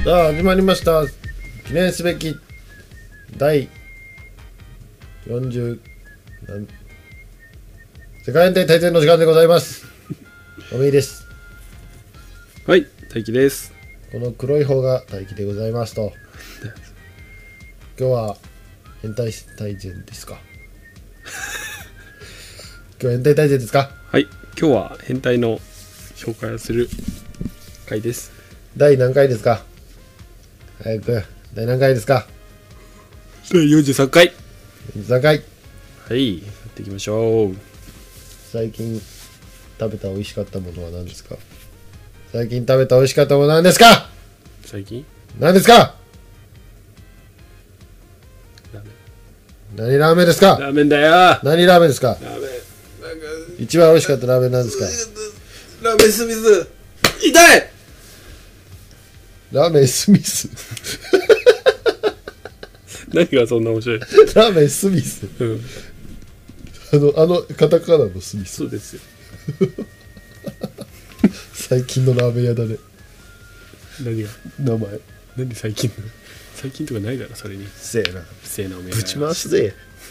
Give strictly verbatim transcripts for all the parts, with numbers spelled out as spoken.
さあ始まりました。記念すべき第よんじゅうなん世界変態大戦の時間でございます。おみです。 はい、大輝です。 この黒い方が大輝でございますと。今日は変態大戦ですか。今日は変態大戦ですか。 はい、今日は変態の紹介をする回です。 第何回ですか。早く第何回ですか。 だいよんじゅうさんかい。 よんじゅうさんかい。 はい、やっていきましょう。 最近食べた美味しかったものは何ですか。最近食べた美味しかったものは何ですか。 最近何ですか。 ラーメン。 何ラーメンですか。 ラーメンだよ。 何ラーメンですか。 ラーメンなんか一番美味しかったラーメンなんですか。 ラーメンスミス。痛い。 ラーメンスミス。 何がそんな面白い。 ラーメンスミス、 うん、 あのあのカタカナのスミス。 そうですよ。 最近のラーメン屋だね。 何が名前何最近の最近とかないだろ。それにせえな不正なおめえぶち回すぜ。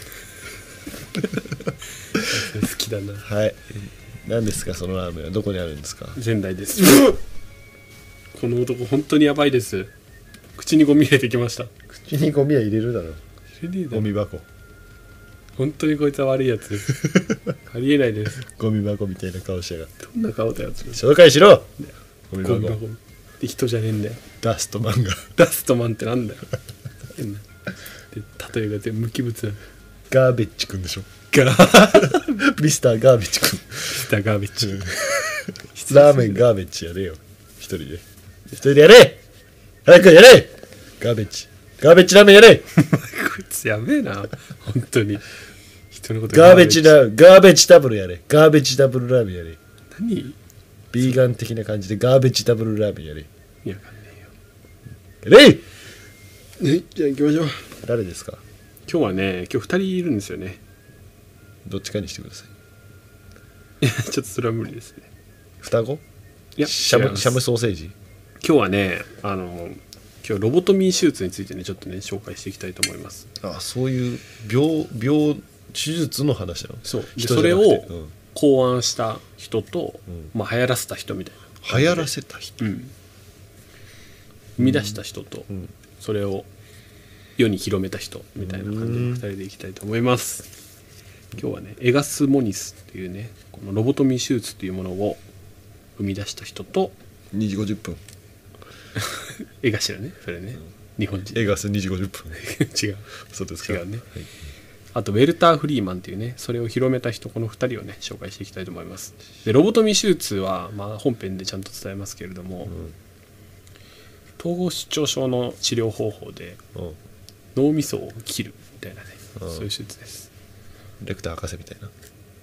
好きだな。 はい、何ですかそのラーメンは。どこにあるんですか。 仙台です。この男本当にやばいです。口にゴミ入れてきました。 口にゴミは入れるだろ。 入れねえだろ。 ゴミ箱。 本当にこいつは悪いやつです。ありえないです。 ゴミ箱みたいな顔しやがって。 どんな顔だよ。 紹介しろ。ゴミ箱。 ゴミ箱で人じゃねえんだよ。 ダストマンが。 ダストマンってなんだよ。で例えが全部無機物。 ガーベッジくんでしょ。 ガーミスターガーベッジくん。 ミスターガーベッジ。 ラーメンガーベッジやれよ。一人で一人でやれ。早くやれ。ガーベッジガーベッジラーメンやれ。 こいつやべえな。本当に人のことガーベッジラガーベッジダブルやれ。ガーベッジダブルラーメンやれ。 何ビーガン的な感じでガーベッジダブルラーメンやれ。 いやわかんねやれ。 えよ。はいじゃあ行きましょう。 誰ですか。 今日はね今日ふたりいるんですよね。 どっちかにしてください。 いやちょっとそれは無理ですね。 双子。 いやシャムシャムソーセージ。 今日はねあの今日ロボトミー手術についてねちょっとね紹介していきたいと思います。 ああ、そういう病病手術の話なの。 そうで人それをじゃなくて、うん、 考案した人と、 うんまあ、流行らせた人みたいな。 流行らせた人、 うん、生み出した人と、 うん、 それを世に広めた人みたいな感じでふたりでいきたいと思います。今日はねエガスモニスっていうねこのロボトミー手術っていうものを生み出した人とにじごじゅっぷん。 絵頭ねそれね、うん、日本人エガスにじごじゅっぷん。 違うそうですか。 違うね、 はい、 あとウェルター・フリーマンっていうねそれを広めた人このふたりをね紹介していきたいと思います。でロボトミー手術は、まあ、本編でちゃんと伝えますけれども、うん、統合失調症の治療方法で、うん、脳みそを切るみたいなね、うん、そういう手術です。 レクター博士みたいな。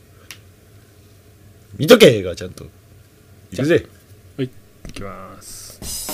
見とけがちゃんといくぜ。 はい、いきます。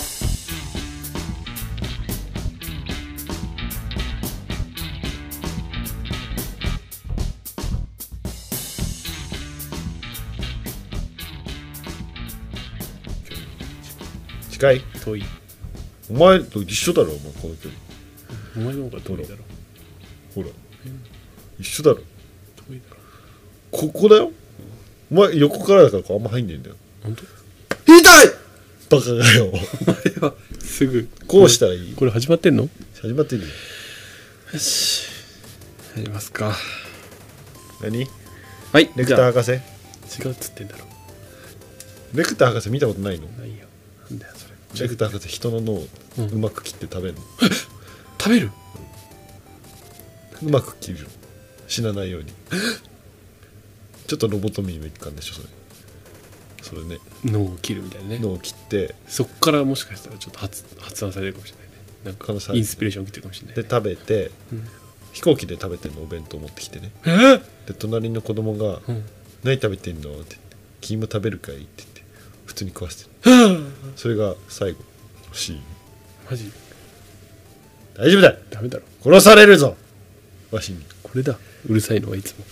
近い。 遠い。 お前と一緒だろお前この距離。 お前の方が遠いだろ。 ほら一緒だろ。 遠いだろ。 ここだよ。お前横からだからこうあんま入んねえんだよ。 本当？ 痛いバカがよ。 お前はすぐこうしたらいい。 これ始まってんの？ 始まってるよ。 よしやりますか。 何？ はいレクター博士。 違うっつってんだろ。 レクター博士見たことないの？ ないよ。なんだよそれ。 レクター博士人の脳をうまく切って食べるの、うん、 食べる？ うまく切る。死なないように。ちょっとロボトミーの一環でしょそれ。それね。 脳を切るみたいなね。 脳を切ってそっからもしかしたらちょっと 発, 発案されるかもしれないね。なんかインスピレーション来てるかもしれない、ね、 で食べて、うん、飛行機で食べてんのお弁当持ってきてね。 えー、 で隣の子供が、うん、何食べてんのって言って君も食べるかいって言って普通に食わせてる。それが最後シーン。 マジ？ 大丈夫だ。 ダメだろ。 殺されるぞわしに。 これだうるさいのはいつも。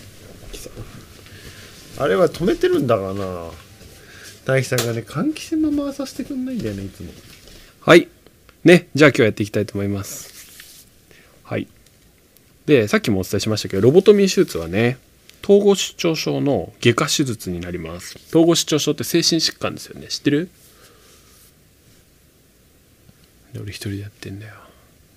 あれは止めてるんだからな。大樹さんがね換気扇も回させてくんないんだよねいつも。 はいね、じゃあ今日やっていきたいと思います。はい。で、さっきもお伝えしましたけど、ロボトミー手術はね、統合失調症の外科手術になります。統合失調症って精神疾患ですよね。知ってる？俺一人でやってんだよ。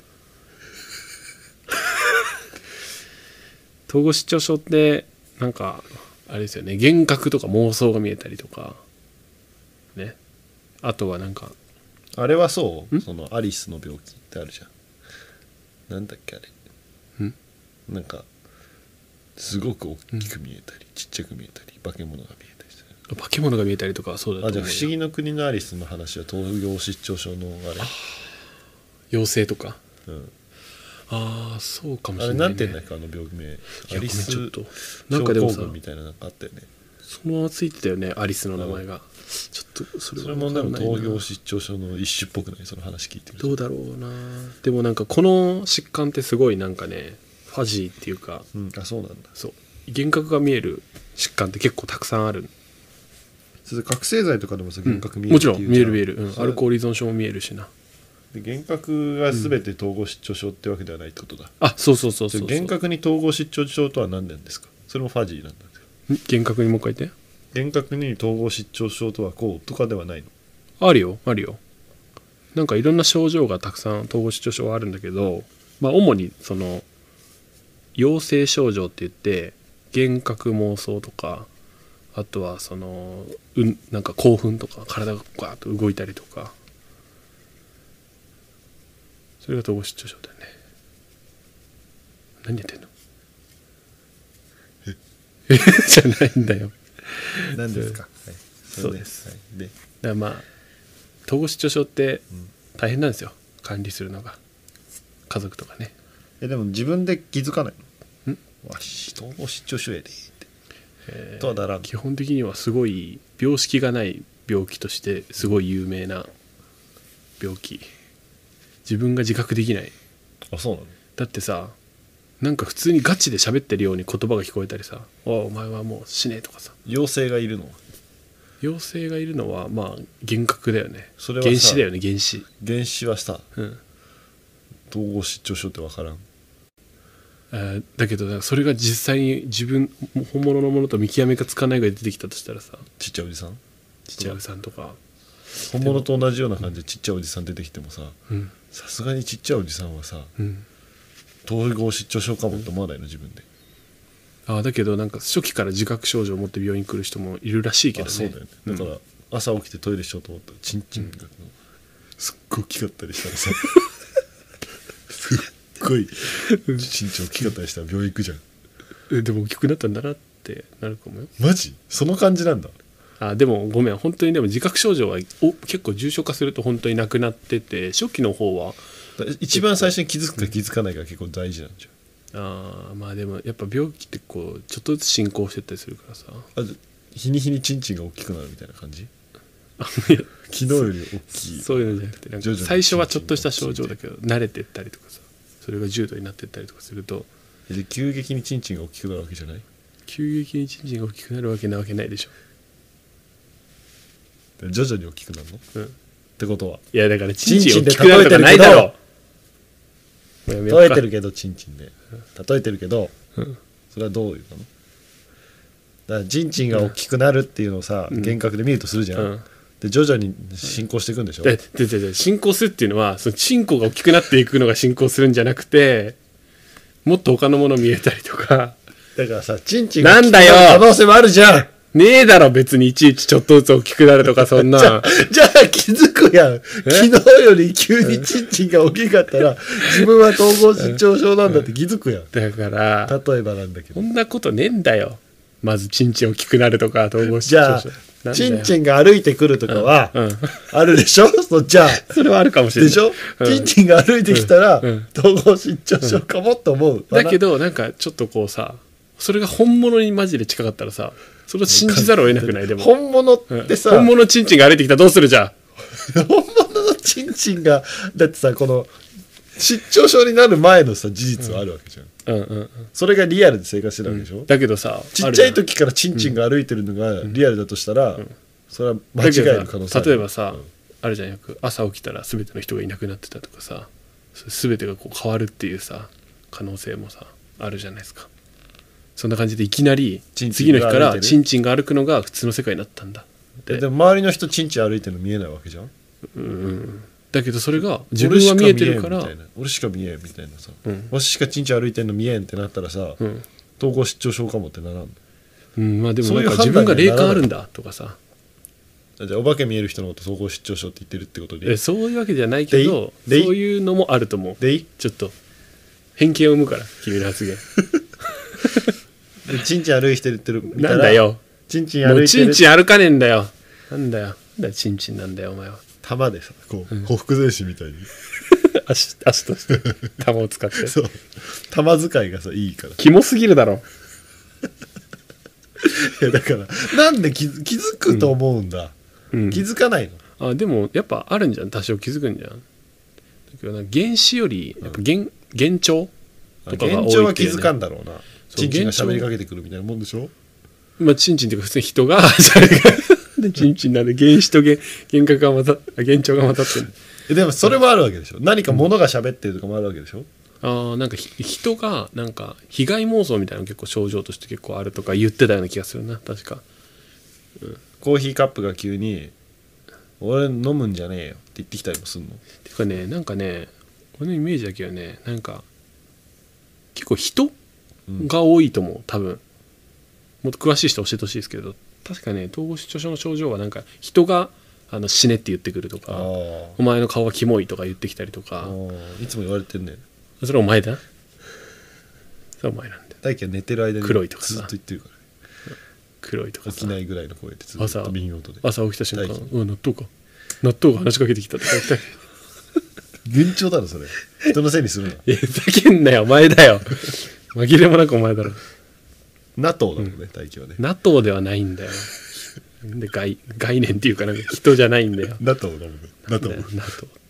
統合失調症ってなんかあれですよね、幻覚とか妄想が見えたりとかね、あとはなんかあれはそうそのアリスの病気ってあるじゃん。なんだっけあれ。 んなんかすごく大きく見えたり、うん、ちっちゃく見えたり化け物が見えたりする。 化け物が見えたりとかそうだと思う。 あ、じゃあ不思議の国のアリスの話は統合失調症のあれ。 妖精とか。 うん。 ああ、そうかもしれない、ね。 あれなんて言うんだっけあの病気名。アリスちょっとなんかでもさみたいなのがあったよね。 そのままついてたよね、アリスの名前が。うん、ちょっとそれはそれもでも統合失調症の一種っぽくない？その話聞いてみると。 どうだろうな。でもなんかこの疾患ってすごいなんかね、ファジーっていうか、 うん、あ、そうなんだ。 そう、幻覚が見える疾患って結構たくさんある。 それ覚醒剤とかでもさ幻覚見える、 うん、もちろん見える見える、うん、アルコール依存症も見えるしな。 で幻覚が全て統合失調症ってわけではないってことだ。うん、 あ、そうそうそうそうそう。 幻覚に統合失調症とは何なんですか？それもファジーなんだけど。 幻覚にもう一回言って。 幻覚に統合失調症とはこうとかではないの？ あるよあるよ。なんかいろんな症状がたくさん統合失調症はあるんだけど、まあ主にその陽性症状って言って幻覚妄想とか、あとはそのうんなんか興奮とか体がガーッと動いたりとか、それが統合失調症だよね。何やってんの？ええじゃないんだよ。 何ですか？はい、 そうです。 はい、で、 だからまあ統合失調症って大変なんですよ、管理するのが、家族とかね。 えでも自分で気づかないの？ ん？ わし統合失調症やでって、 えー、 とはならん。 基本的にはすごい病識がない病気としてすごい有名な病気。自分が自覚できない。 あ、そうなの？ だってさ、なんか普通にガチで喋ってるように言葉が聞こえたりさ、お, お前はもう死ねとかさ。 妖精がいるの？ 妖精がいるのはまあ幻覚だよね。 それはさ原子だよね、原子。 原子はさ、 うん、 統合失調症って分からん。 あだけどそれが実際に自分本物のものと見極めがつかないぐらい出てきたとしたらさ、 ちっちゃいおじさんちっちゃいおじさんとか本物と同じような感じでちっちゃいおじさん出てきてもさ、さすがにちっちゃいおじさんはさ、うん、統合失調症かもって思わないの自分で。 あだけどなんか初期から自覚症状を持って病院に来る人もいるらしいけどね。 あそうだよね。だから朝起きてトイレしようと思ったらチンチンが、うん、すっごい大きかったりしたらさすっごい身長大きかったりしたら病院行くじゃん。 でも大きくなったんだなってなるかもよ。 マジ？その感じなんだ。 あでもごめん、本当にでも自覚症状はお結構重症化すると本当になくなってて、初期の方は一番最初に気づくか気づかないか結構大事なんじゃん。 あまあでもやっぱ病気ってこうちょっとずつ進行してったりするからさ。 あ日に日にチンチンが大きくなるみたいな感じ？昨日より大きい。 そういうのじゃなくて、なんか最初はちょっとした症状だけど慣れてったりとかさ、それが重度になってったりとかすると。 で急激にチンチンが大きくなるわけじゃない？ 急激にチンチンが大きくなるわけなわけないでしょ。 徐々に大きくなるの？うん。ってことは？ いやだからチンチン大きくなるとかないだろ。 例えてるけどチンチンで例えてるけど、うん、それはどういうの？だからチンチンが大きくなるっていうのをさ、うん、幻覚で見るとするじゃん、うん、で徐々に進行していくんでしょ。 でででで進行するっていうのはそのチンコが大きくなっていくのが進行するんじゃなくて、もっと他のもの見えたりとか。 だからさチンチンが大きくなる可能性もあるじゃん。 ねえだろ別にいちいちちょっとずつ大きくなるとかそんな。 じゃあ、じゃあ気づくやん。昨日より急にチンチンが大きかったら自分は統合失調症なんだって気づくやん。 だから例えばなんだけど。 そんなことねえんだよ。まずチンチン大きくなるとか統合失調症。 じゃあチンチンが歩いてくるとかはあるでしょ。そうじゃあそれはあるかもしれない。 でしょ。うん、チンチンが歩いてきたら、うんうん、統合失調症かもと思う。 だけどなんかちょっとこうさ、それが本物にマジで近かったらさ。それを信じざるを得なくない？でも本物ってさ、 うん、本物チンチンが歩いてきたらどうするじゃん。 本物のチンチンがだってさ、この失調症になる前のさ事実はあるわけじゃん、うんうんうん、それがリアルで生活してるわけでしょ、うん、 だけどさちっちゃい時からチンチンが歩いてるのがリアルだとしたら、うん、それは間違える可能性ある。 例えばさ、 あるじゃん、よく朝起きたら全ての人がいなくなってたとかさ、全てがこう変わるっていうさ可能性もさあるじゃないですか。そんな感じでいきなり次の日からチンチンが歩くのが普通の世界になったんだ。 で, でも周りの人チンチン歩いてるの見えないわけじゃん。 うん、だけどそれが自分は見えてるから俺しか見えんみたいなさ、 うん、 わししかチンチン歩いてるの見えんってなったらさ、うん、統合失調症かもってならんの。 うん、まあでもなんか自分が霊感あるんだとかさ、 じゃあお化け見える人のこと統合失調症って言ってるってことで、 えそういうわけじゃないけどそういうのもあると思う。でちょっと偏見を生むから君の発言でチンチン歩いてるってる見たらなんだよ、 チンチン歩いてる、もうチンチン歩かねえんだよ、なんだよ、なんだよチンチンなんだよお前は。 玉でさこう、うん、ほふ前進みたいに足, 足として玉を使ってそう玉使いがさいいからキモすぎるだろいやだからなんで気 づ, 気づくと思うんだ、うん、気づかないの。 あでもやっぱあるんじゃん、多少気づくんじゃん。だけどな原子よりやっぱ 幻,、うん、幻聴とかが多いっていう、ね、 幻聴は気づかんだろうな。チンチンが喋りかけてくるみたいなもんでしょ。 まあチンチンっていうか普通に人がでチンチンなんで原子と幻覚が混ざっ幻聴が混ざってる。 でもそれもあるわけでしょ。何か物が喋ってるとかもあるわけでしょ。 ああなんか人がなんか被害妄想みたいなの結構症状として結構あるとか言ってたような気がするな確か、 うん、コーヒーカップが急に俺飲むんじゃねえよって言ってきたりもすんの。 てかねなんかね俺のイメージだけはねなんか結構人が多いと思う、多分もっと詳しい人教えてほしいですけど、確かね統合失調症の症状はなんか人があの死ねって言ってくるとか、お前の顔がキモいとか言ってきたりとか、 いつも言われてんねん。 それお前だ、それお前なんだよ。 大輝は寝てる間に黒いとかさずっと言ってるから、 黒いとかさ起きないぐらいの声でずっと耳元で朝, 朝起きた瞬間うわ納豆か納豆が話しかけてきたとか言ったり幻聴だろそれ、人のせいにするな。 えふざけんなよお前だよ紛れもなくお前だろ。 ナトウだもんね、大輝はね。 ナトウではないんだよで 概, 概念っていうかなんか人じゃないんだよ。 ナトウだもんね。ナトウ。 ナトウって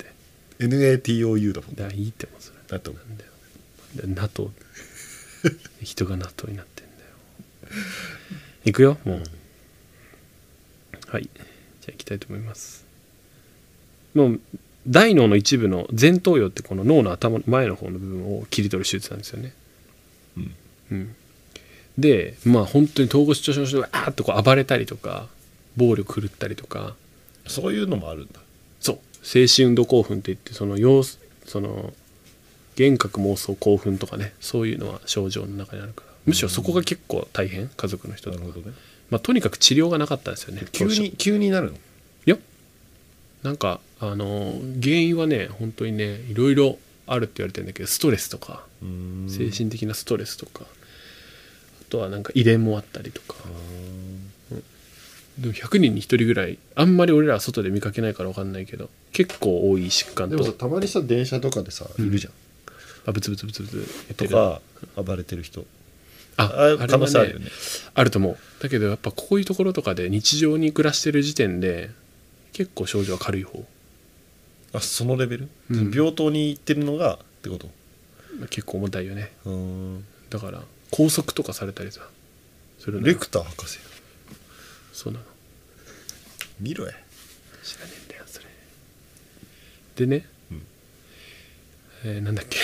エヌエーティーオーユー だもんね。 だいいってもそれナトウなんだよ。ナトウ人がナトウになってんだよ。いくよもう、うん、はいじゃあいきたいと思います。もう大脳の一部の前頭葉ってこの脳の頭の前の方の部分を切り取る手術なんですよね。うんうん、でまあ本当に統合失調症の人があーっとこう暴れたりとか暴力振るったりとかそういうのもあるんだ。 そう精神運動興奮っていってその様子その幻覚妄想興奮とかねそういうのは症状の中にあるから、むしろそこが結構大変、家族の人とか。なるほどね。まあ、とにかく治療がなかったんですよね。 急に急になるの？いやなんかあの原因はね本当にねいろいろあるって言われてるんだけど、ストレスとか精神的なストレスとか、あとはなんか遺伝もあったりとか、うん、でもひゃくにんにひとりぐらい、あんまり俺らは外で見かけないから分かんないけど結構多い疾患と。 でもさたまにさ電車とかでさ、うん、いるじゃん。 あブツブツブツブツとか暴れてる人、 ああれ可能性あるよね。あると思う。だけどやっぱこういうところとかで日常に暮らしてる時点で結構症状は軽い方。 あそのレベル、うん、病棟に行ってるのがってこと。 結構重たいよね。うん、だから拘束とかされたりさするの。 レクター博士。 そうなの。 見ろや。 知らねえんだよそれでね、うんえー、なんだっけ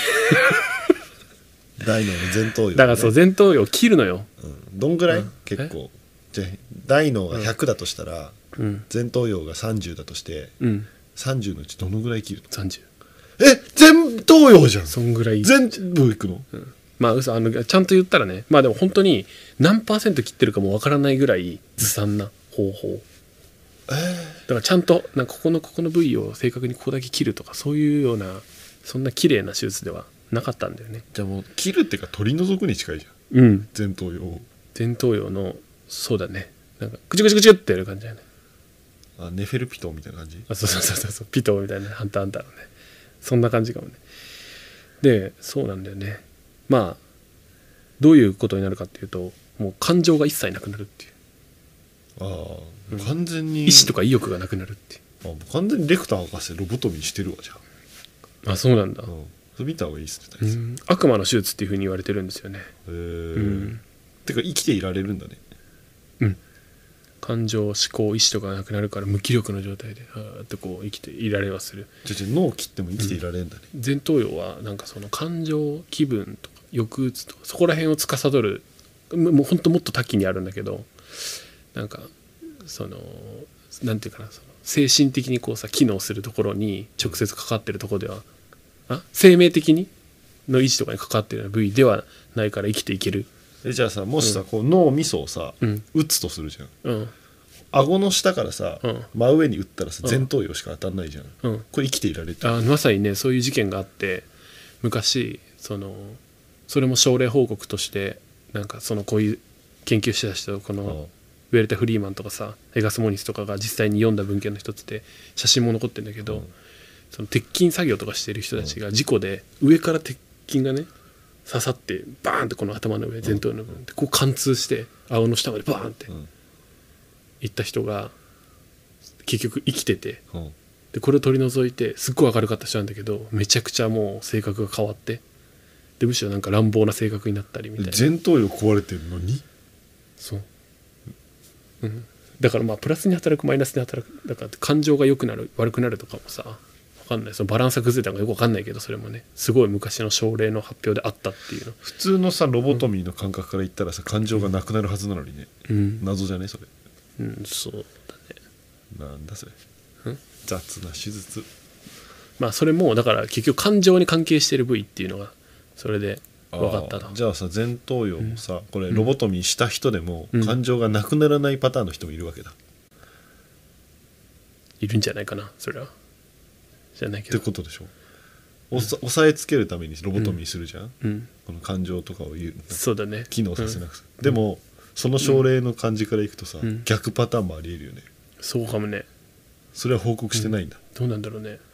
大脳の前頭葉、ね、 だからそう前頭葉を切るのよ、 うん、どんぐらい、うん、結構じゃあ大脳がひゃくだとしたら、うん、前頭葉がさんじゅうだとして、うん、さんじゅうのうちどのぐらい切るの？ さんじゅう。 え前頭葉じゃん。 そんぐらい全部いくの？ うん、まあ嘘あのちゃんと言ったらね、まあでも本当に何パーセント切ってるかもわからないぐらいずさんな方法、えー、だからちゃんとなんかここのここの部位を正確にここだけ切るとかそういうようなそんな綺麗な手術ではなかったんだよね。 じゃあもう切るっていうか取り除くに近いじゃん、うん、前頭葉を。 前頭葉のそうだね、なんかクチクチクチってやる感じだよね。 あネフェルピトーみたいな感じ。 あそうそうそうそうピトーみたいなハンターハンターのねそんな感じかもね。でそうなんだよね。まあどういうことになるかっていうともう感情が一切なくなるっていう。 ああ、うん、完全に意志とか意欲がなくなるっていう。 あ完全にレクター博士ロボトミーしてるわじゃあ。あそうなんだ。 うん、それ見た方がいいっすね。 うん、悪魔の手術っていう風に言われてるんですよね。へえ、 うん、てか生きていられるんだね。 うん感情思考意志とかがなくなるから無気力の状態であーってこう生きていられはする。 ちょちょ脳切っても生きていられるんだね、 うん、前頭葉はなんかその感情気分とか抑うつとかそこら辺を司るもうほんともっと多岐にあるんだけどなんかそのなんていうかなその精神的にこうさ機能するところに直接関わってるところではあ生命的にの維持とかに関わってるような部位ではないから生きていける。 えじゃあさもしさ、うん、こう脳みそをさ、 うん、 打つとするじゃん、 うん、 顎の下からさ、うん、真上に打ったらさ前頭葉しか当たんないじゃん、 うん、 これ生きていられる。 あまさにねそういう事件があって昔そのそれも症例報告としてなんかそのこういう研究してた人このウェルテ・フリーマンとかさエガス・モニスとかが実際に読んだ文献の一つで写真も残ってるんだけど、うん、その鉄筋作業とかしてる人たちが事故で上から鉄筋がね刺さってバーンってこの頭の上前頭葉の部分でこう貫通して顎の下までバーンっていった人が結局生きてて、でこれを取り除いてすっごい明るかった人なんだけどめちゃくちゃもう性格が変わってでむしろなんか乱暴な性格になったりみたいな。 前頭葉壊れてるのにそう、うん、だからまあプラスに働くマイナスに働くだから感情が良くなる悪くなるとかもさ分かんない、そのバランスが崩れたのかよく分かんないけどそれもねすごい昔の症例の発表であったっていうの。 普通のさロボトミーの感覚から言ったらさ、うん、感情がなくなるはずなのにね、 うん、 謎じゃねそれ。 うんそうだね。 なんだそれ、 うん、 雑な手術。 まあそれもだから結局感情に関係している部位っていうのがそれで分かったと。 じゃあさ前頭葉もさ、うん、これロボトミーした人でも感情がなくならないパターンの人もいるわけだ、 いるんじゃないかなそれは。じゃないけどってことでしょ。おさ、うん、押さえつけるためにロボトミーするじゃん、 うん、 この感情とかを言うそうだね機能させなくて、うん、でもその症例の感じからいくとさ、うん、逆パターンもありえるよね。 そうかもね。 それは報告してないんだ、 うん、どうなんだろうね。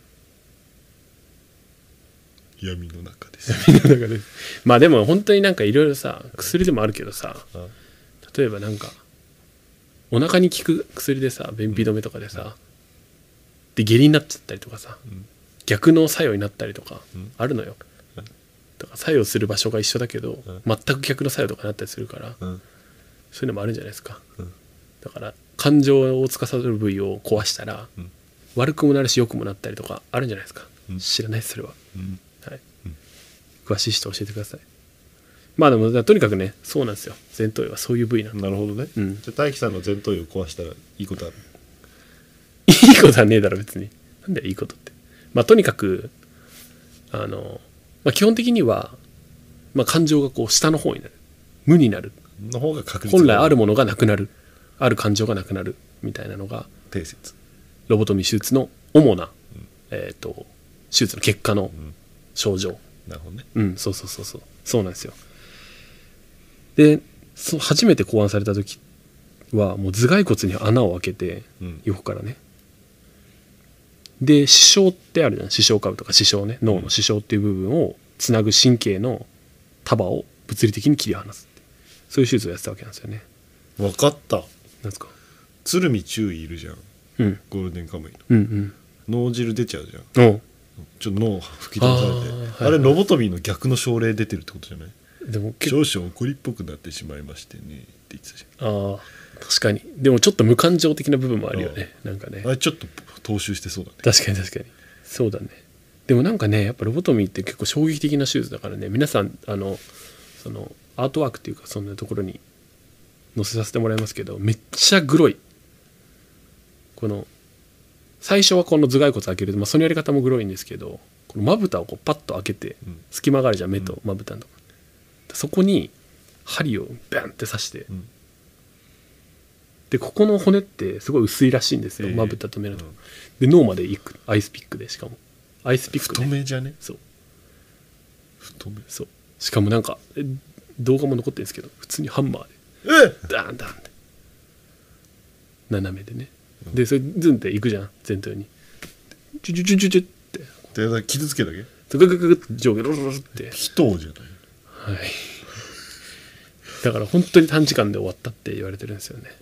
闇の中です闇の中です。まあでも本当になんかいろいろさ薬でもあるけどさ、例えばなんかお腹に効く薬でさ便秘止めとかでさ、うん、で下痢になっちゃったりとかさ、うん、逆の作用になったりとかあるのよ、うん、だから作用する場所が一緒だけど、うん、全く逆の作用とかになったりするから、うん、そういうのもあるんじゃないですか、うん、だから感情を司る部位を壊したら、うん、悪くもなるし良くもなったりとかあるんじゃないですか、うん、知らないですそれは、うんはいうん、詳しい人教えてください。まあでもとにかくねそうなんですよ前頭葉はそういう部位なんだ。 なるほどね、うん、じゃあ大樹さんの前頭葉を壊したらいいことある？ いいことはねえだろ別に。なんだよいいことって。まあとにかくあの、まあ、基本的には、まあ、感情がこう下の方になる無になるの方が確率本来あるものがなくなるある感情がなくなるみたいなのが定説ロボトミー手術の主な、うんえー、と手術の結果の症状、うん、 なるほどね。 うんそうそうそうそうそうなんですよ。でそ初めて考案された時はもう頭蓋骨に穴を開けて、うん、横からねで視床ってあるじゃん視床下部とか視床ね脳の視床っていう部分をつなぐ神経の束を物理的に切り離すそういう手術をやってたわけなんですよね。 分かった。なんですか鶴見注意いるじゃん、うん、ゴールデンカムイの、 うんうん、 脳汁出ちゃうじゃん、うん、ちょっと脳吹き飛ばされて あ,、はいはい、あれロボトミーの逆の症例出てるってことじゃない？でも少々怒りっぽくなってしまいましてねって言ってたじゃん。 あ確かにでもちょっと無感情的な部分もあるよね。なんかねあれちょっと踏襲してそうだね。 確かに確かにそうだね。でもなんかねやっぱロボトミーって結構衝撃的な手術だからね皆さんあのそのアートワークっていうかそんなところに載せさせてもらいますけどめっちゃグロい。この最初はこの頭蓋骨開ける、まあ、そのやり方もグロいんですけどこのまぶたをこうパッと開けて、うん、隙間があるじゃん目とまぶたのとか、うん、そこに針をバンって刺して、うん、でここの骨ってすごい薄いらしいんですよまぶたと目のとこ、うん、で脳まで行くアイスピックでしかもアイスピックで太めじゃね。 そう太めそうしかもなんか動画も残ってるんですけど普通にハンマーでダーンダーンって斜めでね、うん、でそれズンっていくじゃん前頭にチュチュチュチュチュってで傷つけだけググググって上下ロロロって人じゃない。 はいだから本当に短時間で終わったって言われてるんですよね。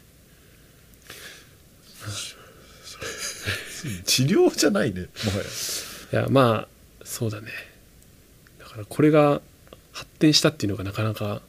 治療じゃないねもはや。いやまあそうだね。だからこれが発展したっていうのがなかなか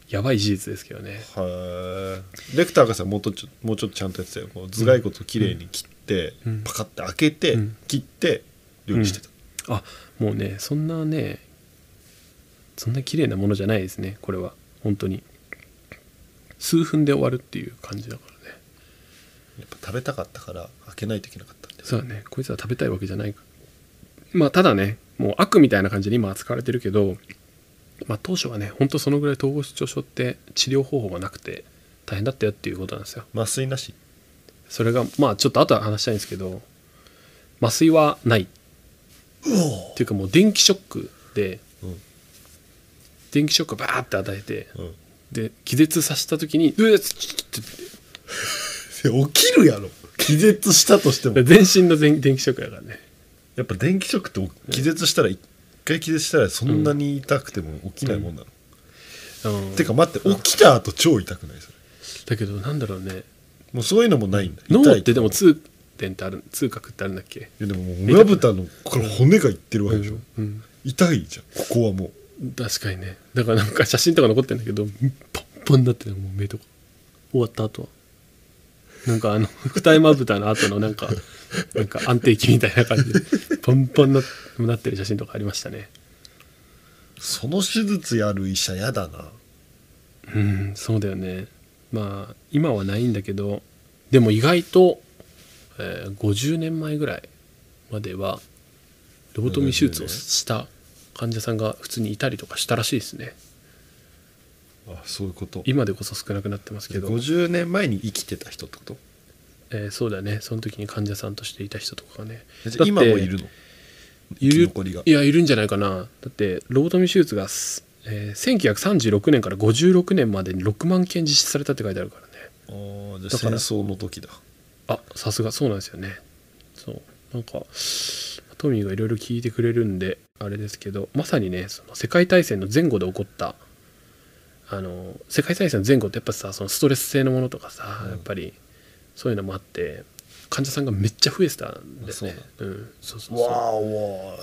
やばい事実ですけどね。 はレクター博士はもうちょっともうちょっとちゃんとやってたよ。こう頭蓋骨をきれいに切って、うん、パカッて開けて、うん、切って料理してた、 うん、あもうねそんなねそんな綺麗なものじゃないですね。これは本当に数分で終わるっていう感じだからね。 やっぱ食べたかったから開けないといけなかったんで。 そうだね、こいつは食べたいわけじゃないか。まあただねもう悪みたいな感じで今扱われてるけど、まあ当初はね本当そのぐらい統合失調症って治療方法がなくて大変だったよっていうことなんですよ。 麻酔なし。 それがまあちょっと後は話したいんですけど、麻酔はないっていうかもう電気ショックで、うん、電気ショックをバーって与えて、うん、で気絶させた時にうっつって起きるやろ気絶したとしても全身の電気ショックやからね。 やっぱ電気ショックって気絶したら一回気絶したらそんなに痛くても起きないもんなの、うんうん、てか待って起きた後超痛くないそれ。 だけどなんだろうね、 もうそういうのもないんだ。 脳ってでも痛点ってある、痛覚ってあるんだっけ。いやでももうまぶたのこれ骨がいってるわけでしょ、うんうん、痛いじゃんここはもう。確かにね。だからなんか写真とか残ってるんだけどポンポンになってるもう目とか終わった後はなんかあの二重まぶたの後のなんかなんか安定期みたいな感じでポンポンななってる写真とかありましたね。 その手術やる医者やだな。 うんそうだよね。まあ今はないんだけど、でも意外と、えー、ごじゅうねんまえぐらいまではロボトミー手術をした患者さんが普通にいたりとかしたらしいですね。 あそういうこと。 今でこそ少なくなってますけどごじゅうねんまえに生きてた人ってこと。 えー、そうだね。その時に患者さんとしていた人とかがね。 じゃ今もいるの。 いるいやいるんじゃないかな。だってロボトミー手術が、えー、せんきゅうひゃくさんじゅうろくねんからごじゅうろくねんまでにろくまんけん実施されたって書いてあるからね。 ああじゃあ戦争の時だ。 あさすがそうなんですよね。そうなんかトミーがいろいろ聞いてくれるんであれですけど、まさにねその世界大戦の前後で起こったあの世界大戦の前後ってやっぱさそのストレス性のものとかさ、うん、やっぱりそういうのもあって患者さんがめっちゃ増えてたんですね。うん、そうそうそう。 わーわ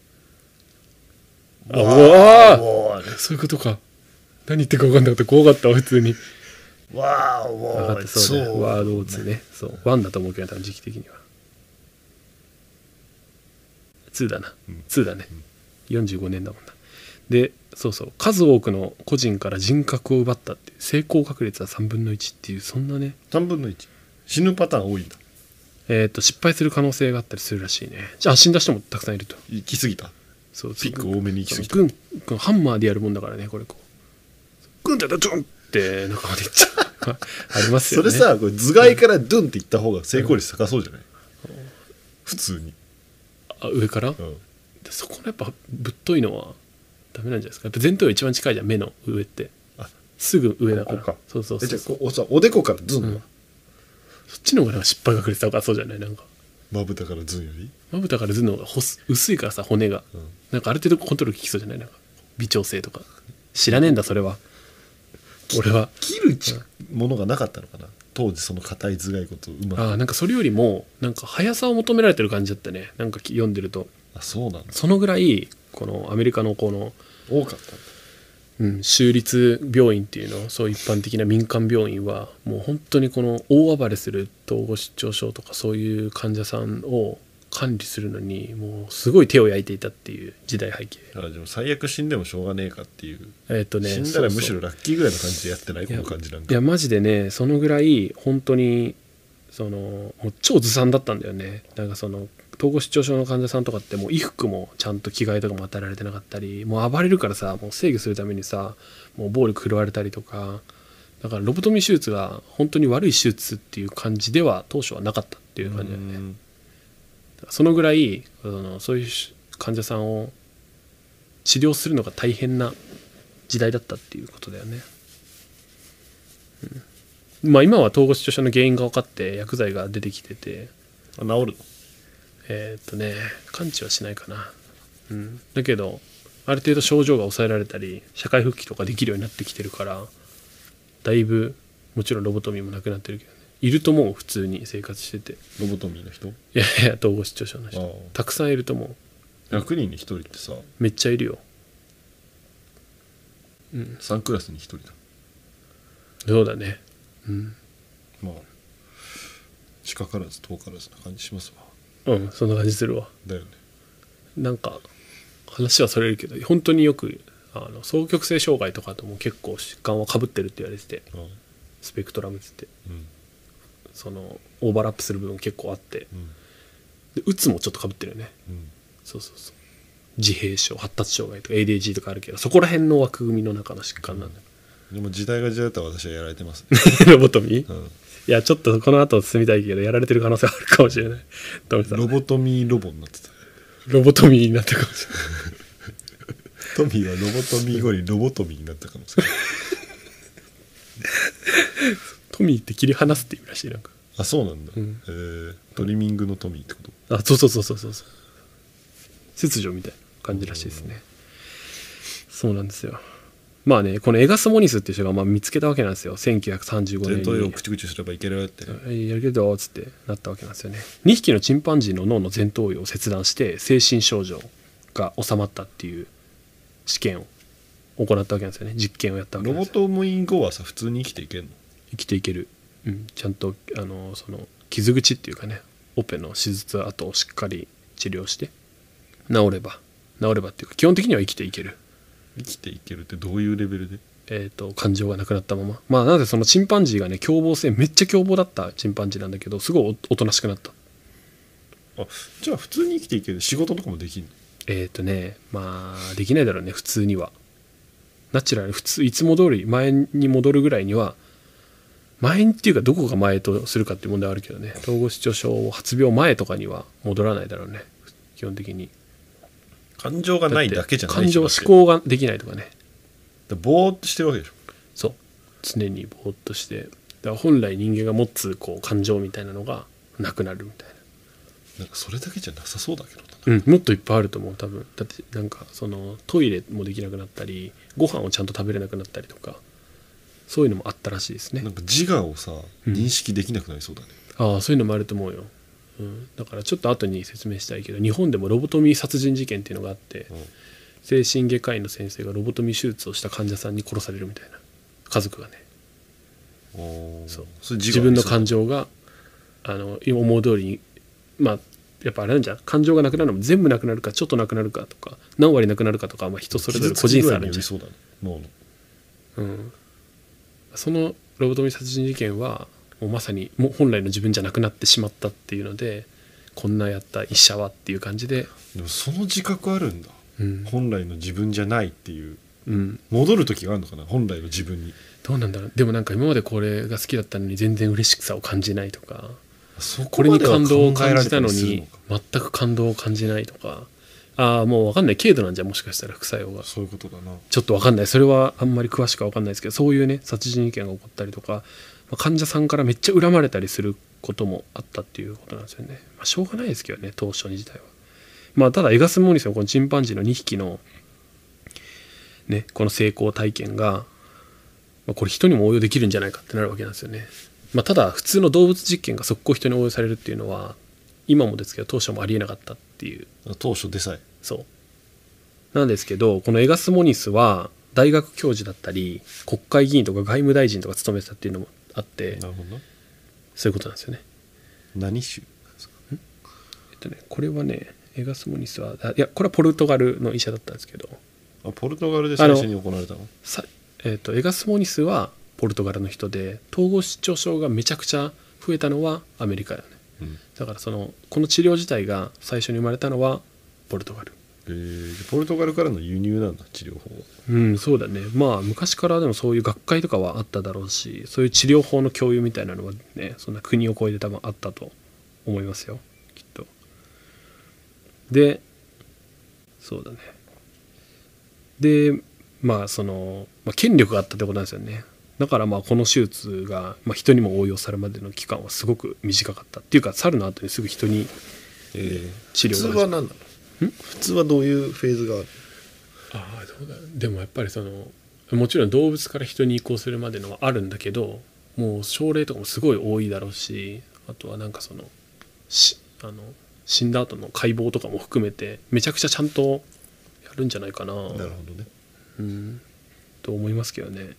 ー。あわー。そういうことか。何言ってるか分かんなかった。怖かったわ普通に。 わーわー。 分かってそうね。ワードを打つね。そう。ワンだと思うけど多分時期的には。ツーだな。うん、ツーだね。よんじゅうごねんだもんな。で、そうそう。数多くの個人から人格を奪ったっていう成功確率はさんぶんのいちっていうそんなね。 さんぶんのいち。死ぬパターン多いんだ。 えー、と失敗する可能性があったりするらしいね。じゃあ死んだ人もたくさんいると。 行き過ぎた。 そうピック多めに行き過ぎた。 グンこのハンマーでやるもんだからねこれこうグンってやったらドンって中までいっちゃうありますよね。 それさこれ頭蓋からドンっていった方が成功率高そうじゃない、うん、普通に。 あ上から、うん、でそこのやっぱぶっといのはダメなんじゃないですか。やっぱ前頭葉一番近いじゃん目の上って。あすぐ上だから。かそうそうそう。 じゃあこうさおでこからズンは、うんそっちの方が失敗確率高そうじゃない。なんかまぶたからズンよりまぶたからズンの方が薄いからさ骨が、うん、なんかある程度コントロール効きそうじゃない。なんか微調整とか知らねえんだそれは。俺は切るものがなかったのかな当時その硬い頭蓋骨をうまく。 ああなんかそれよりもなんか速さを求められてる感じだったね。なんか読んでると。 あそうなんだ。 そのぐらいこのアメリカのこの多かったんだ。 うん、州立病院っていうのそう一般的な民間病院はもう本当にこの大暴れする統合失調症とかそういう患者さんを管理するのにもうすごい手を焼いていたっていう時代背景。 あでも最悪死んでもしょうがねえかっていう、 えーとね、 死んだらむしろラッキーぐらいの感じでやってないこの感じなんか。 いやマジでねそのぐらい本当にそのもう超ずさんだったんだよね。なんかその統合失調症の患者さんとかってもう衣服もちゃんと着替えとかも与えられてなかったりもう暴れるからさもう制御するためにさもう暴力振るわれたりとかだからロボトミー手術が本当に悪い手術っていう感じでは当初はなかったっていう感じだよね。そのぐらいそのそういう患者さんを治療するのが大変な時代だったっていうことだよね。うん、まあ今は統合失調症の原因が分かって薬剤が出てきてて治るのえー、っとね完治はしないかな、うん、だけどある程度症状が抑えられたり社会復帰とかできるようになってきてるからだいぶもちろんロボトミーもなくなってるけどねいると思う普通に生活してて。 ロボトミーの人いやいや統合失調症の人たくさんいると思う。 ひゃくにんにひとりってさめっちゃいるよ、うん、 さんクラスにひとりだ。 そうだね。うん。 まあ近からず遠からずな感じしますわ。 うん、そんな感じするわ。 だよね。 なんか話はそれるけど、本当によくあの双極性障害とかとも結構疾患はかぶってるって言われてて、 うん、 スペクトラムって言って、 うん、 そのオーバーラップする部分結構あって、 うん、 でうつもちょっとかぶってるよね。 うん、 そうそうそう。自閉症、発達障害とか エーディーエイチディー とかあるけど、そこら辺の枠組みの中の疾患なんだよ。 でも時代が時代だったら私はやられてます、ね、 ロボトミー、 うん、 いやちょっとこの後進みたいけどやられてる可能性あるかもしれない。 ロボトミーロボになってた。 ロボトミーになったかもしれないトミーはロボトミー後にロボトミーになったかもしれないトミーって切り離すって意味らしい。なんかあ、そうなんだ、 うん、 えー、トリミングのトミーってこと？ あ、そうそうそうそうそうそう、切除みたいな感じらしいですね。そうなんですよ。まあね、このエガス・モニスっていう人がまあ見つけたわけなんですよ、せんきゅうひゃくさんじゅうごねんに。 前頭葉を口々すればいけるってやるけどっつってなったわけなんですよね。にひきのチンパンジーの脳の前頭葉を切断して精神症状が収まったっていう試験を行ったわけなんですよね。実験をやったわけロなんですよ。 ボトミー後はさ普通に生きていけんの？ 生きていける、うん、ちゃんとあのその傷口っていうかね、オペの手術跡をしっかり治療して治れば治ればっていうか基本的には生きていける。 生きていけるってどういうレベルで？ えー、と感情がなくなったまま、まあなぜそのチンパンジーがね凶暴性めっちゃ凶暴だったチンパンジーなんだけどすごい お, おとなしくなった。 あ、じゃあ普通に生きていける仕事とかもできんの？ えっ、ー、とねまあできないだろうね普通には。ナチュラル普通いつも通り前に戻るぐらいには、前にっていうかどこが前とするかっていう問題はあるけどね、統合失調症発病前とかには戻らないだろうね基本的に。 感情がないだけじゃない感情思考ができないとかね。 ぼーっとしてるわけでしょ。 そう常にぼーっとして、だから本来人間が持つこう感情みたいなのがなくなるみたいな。 なんかそれだけじゃなさそうだけどな。 うん、もっといっぱいあると思う多分。だってなんかそのトイレもできなくなったりご飯をちゃんと食べれなくなったりとかそういうのもあったらしいですね。 なんか自我をさ、 うん、 認識できなくなりそうだね。 ああそういうのもあると思うよ、うん、だからちょっと後に説明したいけど日本でもロボトミー殺人事件っていうのがあって、うん、精神外科医の先生がロボトミー手術をした患者さんに殺されるみたいな。家族がね、そうそれ自分の感情があの今思う通りにまあやっぱあれなんじゃん、感情がなくなるのも全部なくなるかちょっとなくなるかとか何割なくなるかとか、まあ、人それぞれ個人差あるんじゃん。 そうだね、脳の、 うん、そのロボトミー殺人事件はもうまさにもう本来の自分じゃなくなってしまったっていうのでこんなやった医者はっていう感じで。 でもその自覚あるんだ、うん、本来の自分じゃないっていう、うん、戻る時があるのかな本来の自分に。 どうなんだろう。でもなんか今までこれが好きだったのに全然嬉しさを感じないとか、 そこれに感動を感じたのに全く感動を感じないとか、ああもう分かんない、軽度なんじゃもしかしたら副作用が。 そういうことだな。 ちょっと分かんない、それはあんまり詳しくは分かんないですけど、そういうね殺人事件が起こったりとか、まあ、患者さんからめっちゃ恨まれたりすることもあったっていうことなんですよね。まあ、しょうがないですけどね当初に自体は。まあただエガス・モーニスのこのチンパンジーのにひきのねこの成功体験が、まあ、これ人にも応用できるんじゃないかってなるわけなんですよね。まあ、ただ普通の動物実験が速攻人に応用されるっていうのは今もですけど当初もありえなかったっていう。 当初でさえそうなんですけど、このエガス・モニスは大学教授だったり国会議員とか外務大臣とか務めてたっていうのもあって、 なるほど、 そういうことなんですよね。 何州えっとねこれはねエガス・モニスはあいやこれはポルトガルの医者だったんですけど。 あポルトガルで最初に行われたの？ さ、えっと、エガス・モニスはポルトガルの人で統合失調症がめちゃくちゃ増えたのはアメリカだよね、うん、だからそのこの治療自体が最初に生まれたのはポルトガル。 えー、ポルトガルからの輸入なんだ治療法は。 うんそうだね。まあ昔からでもそういう学会とかはあっただろうし、そういう治療法の共有みたいなのはねそんな国を越えて多分あったと思いますよきっと。でそうだね。でまあその、まあ、権力があったってことなんですよね。だからまあこの手術が、まあ、人にも応用されるまでの期間はすごく短かったっていうか、猿の後にすぐ人に治療が、 えー、普通は何なの？普通はどういうフェーズがある？ ああどうだ。でもやっぱりそのもちろん動物から人に移行するまでのはあるんだけど、もう症例とかもすごい多いだろうし、あとはなんかそのしあの死んだ後の解剖とかも含めてめちゃくちゃちゃんとやるんじゃないかな。なるほどね。 うんと思いますけどね。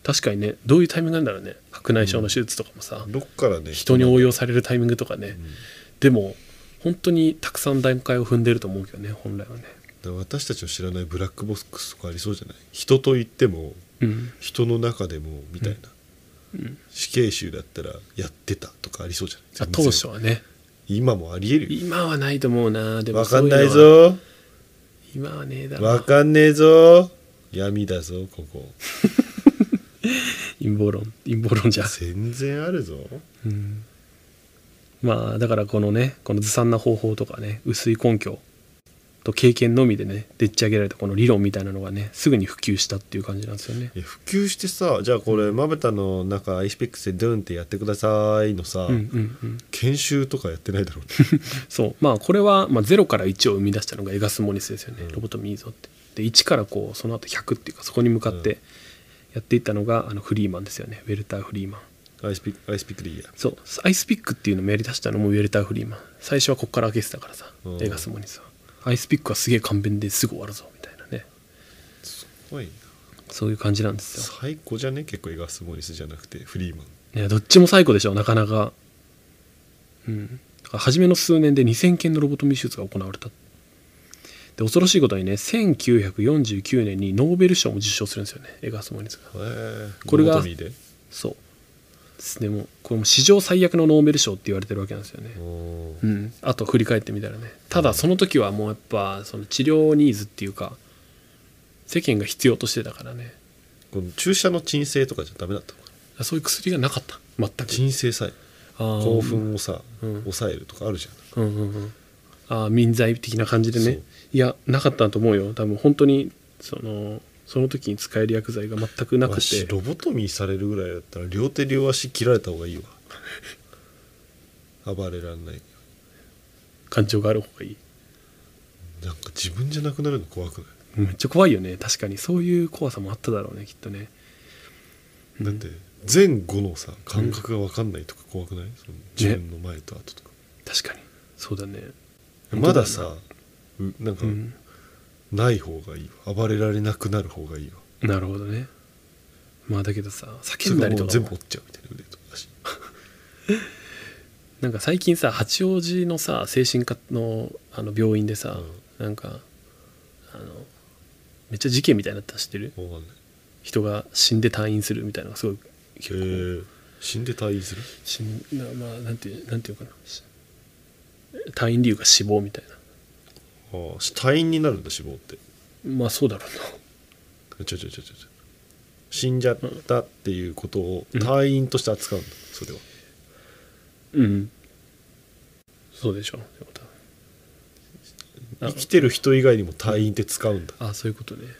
確かにね、どういうタイミングなんだろうね。白内障の手術とかもさ、 うん、どっからね人に応用されるタイミングとかね、 うん、 でも本当にたくさん段階を踏んでると思うけどね、本来はね。 だから私たちの知らないブラックボックスとかありそうじゃない？人と言っても、うん、人の中でもみたいな、うん、死刑囚だったらやってたとかありそうじゃない？ 当初はね。 今もありえるよ。 今はないと思うな。でも分かんないぞ。 今はねえだろ。 分かんねえぞ。闇だぞここ。 陰謀論陰謀論じゃ全然あるぞ、 うん、まあだからこのねこのずさんな方法とかね薄い根拠と経験のみでねでっち上げられたこの理論みたいなのがねすぐに普及したっていう感じなんですよね。 いや普及してさ、じゃあこれまぶたの中アイスピックスでドゥンってやってくださいのさ、うんうんうん、研修とかやってないだろうね。 そうまあこれは、まあ、ゼロからいちを生み出したのがエガスモニスですよね、うん、ロボトミーいいぞって。でいちからこうその後ひゃくっていうかそこに向かってやっていったのがあのフリーマンですよね。ウェルター・フリーマン。 アイスピックアイスピックでいいや。 そうアイスピックっていうのもやりだしたのもウェルター・フリーマン。最初はこっから開けてたからさ、エガスモニスはアイスピックはすげえ簡便ですぐ終わるぞみたいなね。 すごいな。 そういう感じなんですよ。 最高じゃね？結構エガスモニスじゃなくてフリーマン。 いやどっちも最高でしょなかなか。うん初めの数年でにせんけんのロボトミー手術が行われた。で恐ろしいことにねせんきゅうひゃくよんじゅうきゅうねんにノーベル賞も受賞するんですよねエガスモニスが。これがそうでもこれも史上最悪のノーベル賞って言われてるわけなんですよね。うん、あと振り返ってみたらね。ただその時はもうやっぱその治療ニーズっていうか世間が必要としてたからね。 この注射の鎮静とかじゃダメだったのかな。そういう薬がなかった全く。 鎮静さえ興奮をさ、うん、抑えるとかあるじゃん、うんうんうん、 あ民剤的な感じでね。いやなかったと思うよ多分。本当にそのその時に使える薬剤が全くなくて。 ロボトミーされるぐらいだったら両手両足切られた方がいいわ。暴れらんない。 感情がある方がいい。 なんか自分じゃなくなるの怖くない？ めっちゃ怖いよね。確かにそういう怖さもあっただろうねきっとね。 だって前後のさ感覚が分かんないとか怖くない？うん、その自分の前と後とか、 ね、確かにそうだね。 まださなんか、うん、ない方がいいわ。暴れられなくなる方がいいわ。 なるほどね。まあだけどさ叫んだりとかも全部折っちゃうみたいな腕と足なんか最近さ八王子のさ精神科 の, あの病院でさ、うん、なんかあのめっちゃ事件みたいになったの知ってる？人が死んで退院するみたいなのがすごい結構、えー、 死んで退院する？ 死んなまあなんてなんていうかな退院理由が死亡みたいな。 ああ退院になるんだ死亡って。 まあそうだろうな。 ちょちょちょちょ死んじゃったっていうことを退院として扱うんだ、うん、それは。 うんそうでしょ。 生きてる人以外にも退院って使うんだ。 ああそういうことね。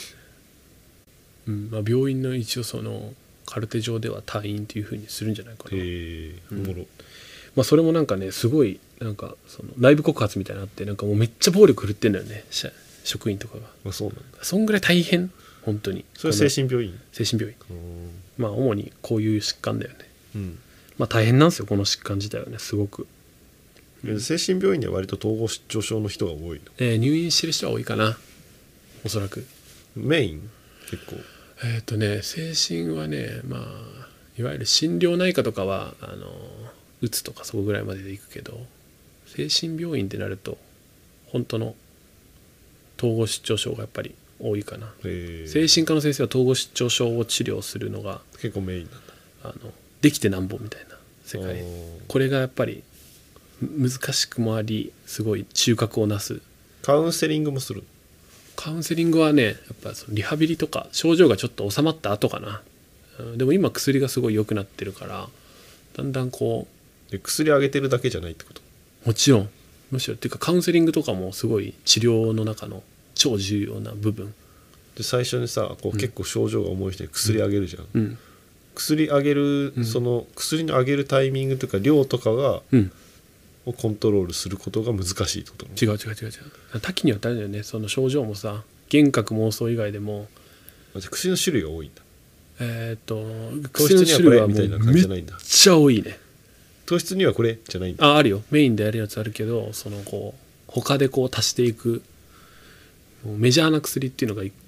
うんまあ、病院の一応そのカルテ上では退院っていう風にするんじゃないかな。へえおもろ、うんまあ、それもなんかねすごいなんかその内部告発みたいなのあってなんかもうめっちゃ暴力振るってんだよね職員とかが。 あそうなんだ。 そんぐらい大変本当に。 それは精神病院？ 精神病院。まあ主にこういう疾患だよね。 うんまあ大変なんですよこの疾患自体はねすごく。 精神病院には割と統合失調症の人が多いの？ えー、入院してる人は多いかなおそらく。 メイン結構えっ、ー、とね精神はねまあいわゆる心療内科とかはあのうつとかそこぐらいまででいくけど精神病院ってなると本当の統合失調症がやっぱり多いかな。精神科の先生は統合失調症を治療するのが結構メインなんだ。 あのできてなんぼみたいな世界。これがやっぱり難しくもありすごい中核をなす。 カウンセリングもする？ カウンセリングはねやっぱそのリハビリとか症状がちょっと収まった後かな。でも今薬がすごい良くなってるからだんだんこうで薬上げてるだけじゃないってこと？ もちろんむしろっていうかカウンセリングとかもすごい治療の中の超重要な部分で最初にさこう、うん、結構症状が重い人に薬あげるじゃん、 うん、 薬あげる、うん、その薬のあげるタイミングというか量とかが、うん、をコントロールすることが難しいってこと？ 違う違う違う違う多岐にわたるんだよね。その症状もさ幻覚妄想以外でも薬の種類が多いんだ。 えっ、ー、と糖質にはこれみたいな感じじゃないんだ。 めっちゃ多いね。 糖質にはこれじゃないんだ。 ああるよメインでやるやつあるけどそのこう他でこう足していくメジャーな薬っていうのが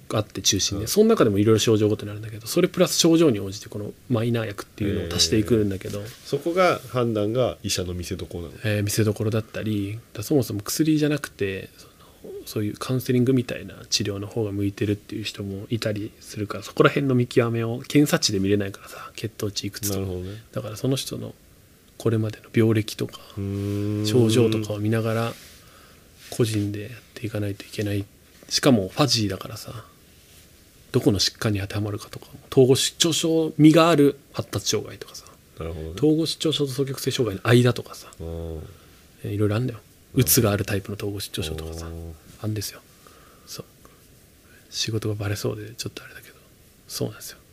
あって中心で、 うん、 その中でもいろいろ症状ごとになるんだけど、それプラス症状に応じてこのマイナー薬っていうのを足していくんだけど、えー、 そこが判断が医者の見せ所なの、 えー、見せ所だったりだ、そもそも薬じゃなくてそのそういうカウンセリングみたいな治療の方が向いてるっていう人もいたりするから、そこら辺の見極めを検査値で見れないからさ、血糖値いくつとか、 なるほど、ね、 だからその人のこれまでの病歴とか症状とかを見ながら個人でやっていかないといけない。しかもファジーだからさ、どこの疾患に当てはまるかとか、統合失調症味がある発達障害とかさ、 なるほど、ね、 統合失調症と双極性障害の間とかさ、えいろいろあるんだよ。うつがあるタイプの統合失調症とかさ、あるんですよ。そう、仕事がバレそうでちょっとあれだけど、そうなんですよ。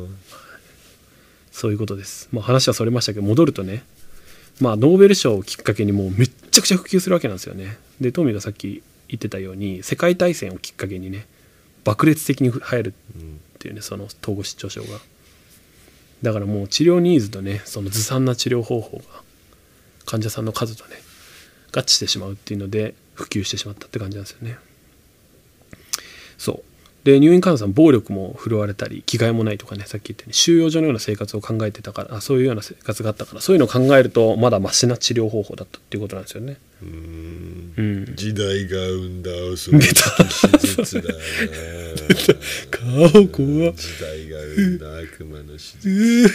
そういうことです。まあ話はそれましたけど、戻るとね、まあノーベル賞をきっかけにもうめっちゃくちゃ普及するわけなんですよね。でトミーがさっき言ってたように、世界大戦をきっかけにね爆裂的に流行るっていうね、その統合失調症が。だからもう治療ニーズとね、そのずさんな治療方法が患者さんの数とね合致してしまうっていうので普及してしまったって感じなんですよね。そうで、入院患者さん暴力も振るわれたり着替えもないとかね、さっき言ったように収容所のような生活を考えてたから、あそういうような生活があったから、そういうのを考えるとまだマシな治療方法だったっていうことなんですよね。 うーん、 うん、 時代が生んだ恐ろしき手術だな顔怖っ、 時代が生んだ悪魔の手術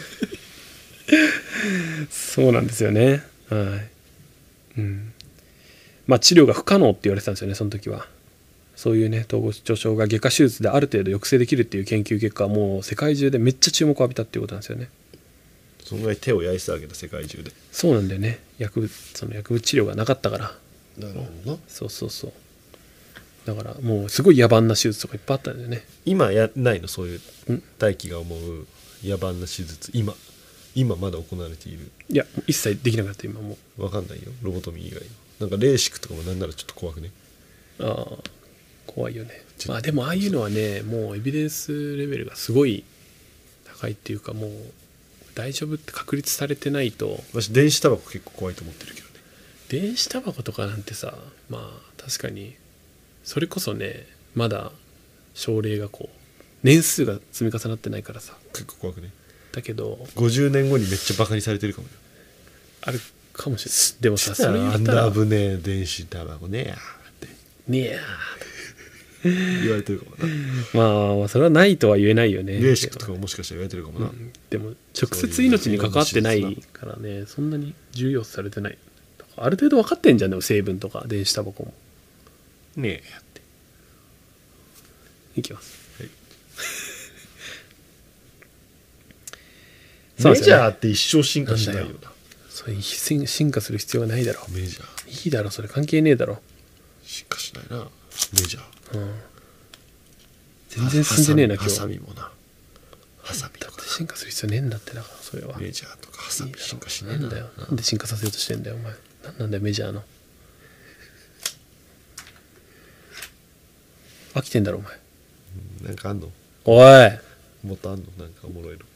そうなんですよね。はい、うん、まあ治療が不可能って言われてたんですよね、その時は。そういうね統合失調症が外科手術である程度抑制できるっていう研究結果はもう世界中でめっちゃ注目を浴びたっていうことなんですよね。 そのぐらい手を焼いてたわけだ、世界中で。 そうなんだよね。薬物その薬物治療がなかったから。 なるほどな。 そうそうそう。だからもうすごい野蛮な手術とかいっぱいあったんだよね。 今やないの、そういう大輝が思う野蛮な手術、今今まだ行われている。 いや一切できなくなって今もう分かんないよ、ロボトミー以外の。なんかレーシックとかもなんならちょっと怖くね。 ああ怖いよね。まあでもああいうのはね、もうエビデンスレベルがすごい高いっていうか、もう大丈夫って確立されてないと。 私電子タバコ結構怖いと思ってるけどね。 電子タバコとかなんてさ、まあ確かにそれこそね、まだ症例がこう年数が積み重なってないからさ、 結構怖くね。 だけどごじゅうねんごにめっちゃバカにされてるかもよ。 あるかもしれない。でもさ、それ言あんったらな危ねえ電子タバコねえやってねえ言われてるかもな。 まあそれはないとは言えないよね。 レーシックとかももしかしたら言われてるかもな、 うん、でも直接命に関わってないからね、そんなに重要視されてない。ある程度分かってんじゃん、でも成分とか電子タバコもねえやっていきます、はいメジャーって一生進化しないよな。 それ進化する必要がないだろ。 メジャーいいだろ、それ関係ねえだろ。 進化しないなメジャー、うん、 全然進んでねえな今日。 ハサミもな、ハサミとか進化する必要ねえんだって。だからそれはメジャーとかハサミ進化しないいいんだよ。なんで進化させようとしてんだよお前。なんなんだよメジャーの。飽きてんだろお前。 なんかあんの？ おいもっとあんの？なんかおもろいの。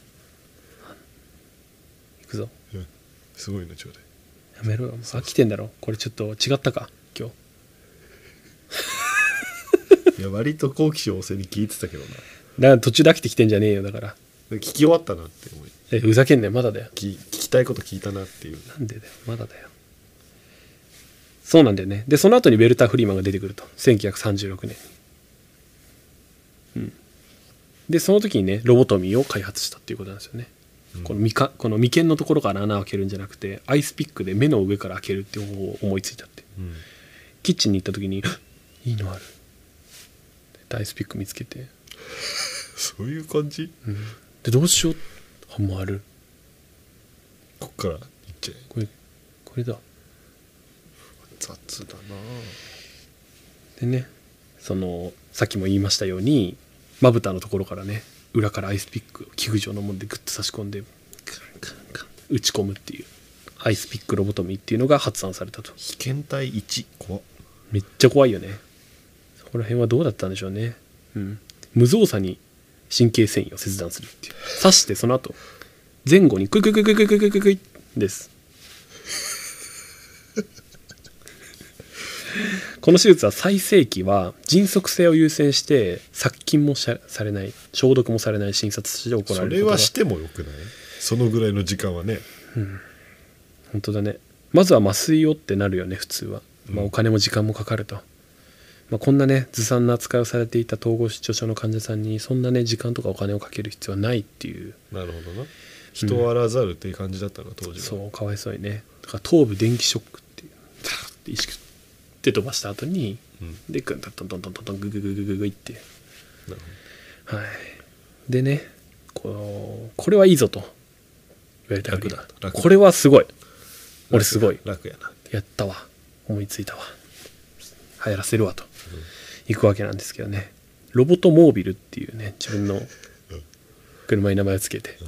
いくぞ。 うん、すごいのちょうだい。 やめろよ。飽きてんだろ。これちょっと違ったか今日。 いや割と好奇心旺盛に聞いてたけどな。だから途中で飽きてきてんじゃねえよ。だから聞き終わったなって思い。 えふざけんなよ、まだだよ。 聞, 聞きたいこと聞いたなっていう。 なんでだよ、まだだよ。そうなんだよね。でその後にウェルター・フリーマンが出てくると、せんきゅうひゃくさんじゅうろくねんに、うん、でその時にねロボトミーを開発したっていうことなんですよね、うん、この眉間この眉間のところから穴を開けるんじゃなくて、アイスピックで目の上から開けるっていう方法を思いついたって、うん、キッチンに行った時にいいのあるってアイスピック見つけてそういう感じ、 うん、でどうしよう、あもうある、 こっからいっちゃえ、 これこれだ、 雑だな。 でね、そのさっきも言いましたようにまぶたのところからね、裏からアイスピック器具状のものでグッと差し込んでカンカンカン打ち込むっていうアイスピックロボトミーっていうのが発案されたと。 被験体いち、怖っ、 めっちゃ怖いよね。そこら辺はどうだったんでしょうね、うん、無造作に神経繊維を切断するっていう、刺してその後前後にクイクイクイクイクイクイクイクイですこの手術は最盛期は迅速性を優先して殺菌もされない消毒もされない診察として行われることがそれはしてもよくない？そのぐらいの時間はね。 うん、本当だね。まずは麻酔をってなるよね普通は、まあ、お金も時間もかかると、まあ、こんなねずさんな扱いをされていた統合失調症の患者さんにそんなね時間とかお金をかける必要はないっていう。 なるほどな。人を洗わざるっていう感じだったの、当時は。 そうかわいそうにね。だから頭部電気ショックっていうザーって意識って飛ばした後に、うん、でグントントントントントンググググググいって、なるほど、はい、でねこうこれはいいぞと言われたわけだ。これはすごい、俺すごい楽やな、 やったわ、思いついたわ、流行らせるわと、うん、行くわけなんですけどね。ロボトモービルっていうね自分の車に名前をつけて、うん、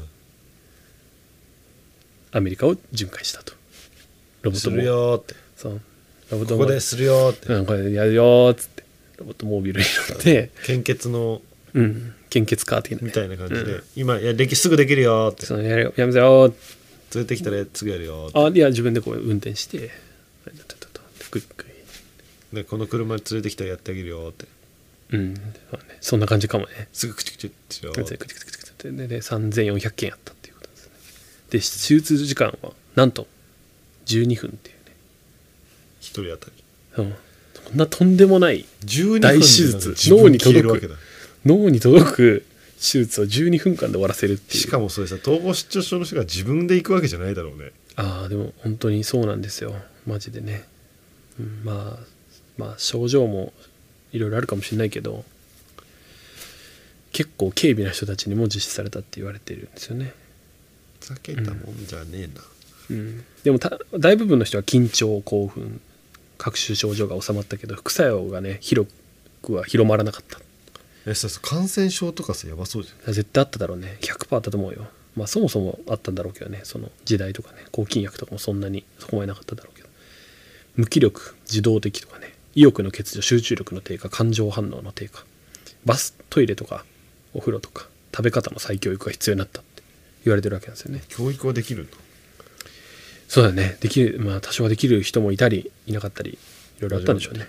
アメリカを巡回したと。ロボトモービルするよって、そうロボトモービルここでするよって、うん、これやるよっつってロボトモービルに乗って献血の、 うん、献血カー的な、ね、 みたいな感じで、うん、今やできすぐできるよって、 そうやるよやめてよって連れてきたらすぐやるよって、 あいや自分でこう運転してグイグイでこの車に連れてきたらやってあげるよって、 うん、そうね、そんな感じかもね。 すぐクチクチってよクチクチクチクチででさんぜんよんひゃくけんやったっていうことですね。で手術時間はなんとじゅうにふんっていうね、 ひとり当たり、 うん、こんなとんでもない大手術、 脳に届く脳に届く手術をじゅうにふんかんで終わらせるっていう。 しかもそれさ統合失調症の人が自分で行くわけじゃないだろうね。 ああでも本当にそうなんですよマジでね、うん、まあまあ症状もいろいろあるかもしれないけど結構軽微な人たちにも実施されたって言われてるんですよね。 ふざけたもんじゃねえな、 うんうん、でもた大部分の人は緊張興奮各種症状が収まったけど副作用がね広くは広まらなかった。 えさ感染症とかさやばそうじゃん。 絶対あっただろうね。 ひゃくパーセント あったと思うよ。まあそもそもあったんだろうけどね、その時代とかね抗菌薬とかもそんなにそこまでなかっただろうけど、無気力自動的とかね、意欲の欠如、集中力の低下、感情反応の低下、バストイレとかお風呂とか食べ方の再教育が必要になったって言われてるわけなんですよね。 教育はできるの？ そうだね、できる、まあ多少はできる人もいたりいなかったりいろいろあったんでしょうね。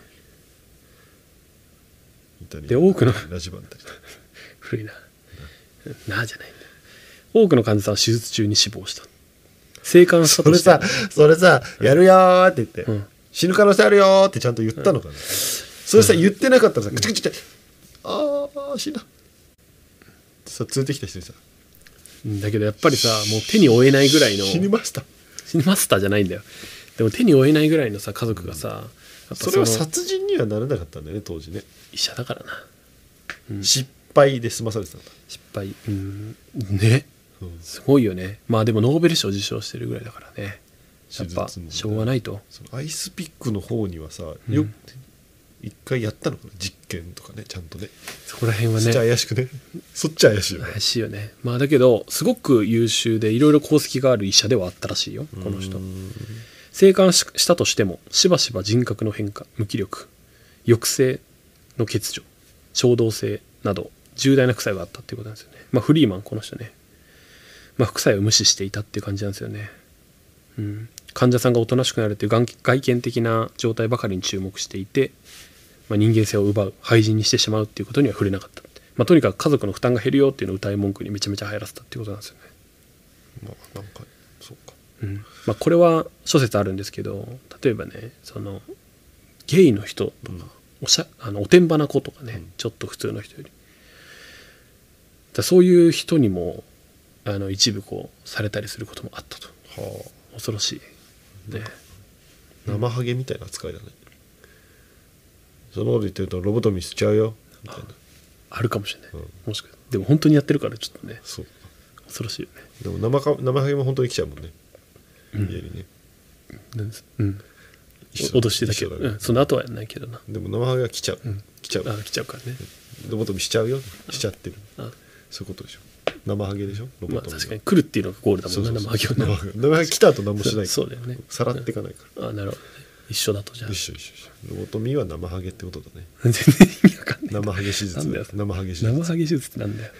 で多くのラジバンタリ古いななあじゃないんだよ。多くの患者さんは手術中に死亡した。生還したとしてそれさそれさ、うん、やるよーって言って、うん、死ぬ可能性あるよーってちゃんと言ったのかな、うん、それさ、うん、言ってなかったらさ、うん、クチクチってああ死んださ連れてきた人にさ、 だけどやっぱりさもう手に負えないぐらいの死にました死にましたじゃないんだよ。でも手に負えないぐらいのさ家族がさ、うん、やっぱ そ, それは殺人にはならなかったんだよね当時ね。 医者だからな、 うん、失敗で済まされてたんだ。 失敗、うんね、うん、すごいよね。まあでもノーベル賞受賞してるぐらいだからね、やっぱしょうがないと。 そのアイスピックの方にはさ、うん、よ一回やったのかな実験とかね、ちゃんとね。 そこら辺はねそっち怪しくねそっち怪しいよね。 怪しいよね。まあだけどすごく優秀でいろいろ功績がある医者ではあったらしいよこの人。生還したとしてもしばしば人格の変化、無気力、抑制の欠如、衝動性など重大な副作用があったっていうことなんですよね。まあフリーマンこの人ね、まあ、副作用を無視していたっていう感じなんですよね。うん、患者さんがおとなしくなるっていう外見的な状態ばかりに注目していて、まあ、人間性を奪う、廃人にしてしまうっていうことには触れなかった。まあ、とにかく家族の負担が減るよっていうのを歌い文句にめちゃめちゃ入らせたっていうことなんですよね。 まあなんかそうか、 うんまあ、これは諸説あるんですけど、例えばねそのゲイの人とか、うん、おしゃあのおてんばな子とかね、うん、ちょっと普通の人よりだそういう人にもあの一部こうされたりすることもあったと。はあ、恐ろしい、ね、 生ハゲみたいな扱いだね、うん、そのこと言ってるとロボトミーしちゃうよみたいなあ, あるかもしれない、うん、もしかでも本当にやってるからちょっとねそう恐ろしいよね。 でも 生, か生ハゲも本当に来ちゃうもんね、うん、家にね、 うん、脅してたけど、ね、うん、その後はやんないけどな。 でも生ハゲは来ちゃう、うん、来ちゃうあ来ちゃうからね。 ロボトミーしちゃうよしちゃってる。あそういうことでしょ。生ハゲでしょロボトミー、まあ、 確かに来るっていうのがゴールだもんね。生ハゲはね生ハゲ来た後何もしないからそうだよね。 さらっていかないから、 うん、あなるほど、ね、一緒だとじゃあ一緒一緒一緒。ロボトミーは生ハゲってことだね全然意味わかんない。 生ハゲ手術なんだよ生ハゲ手術生ハゲ手術ってなんだよ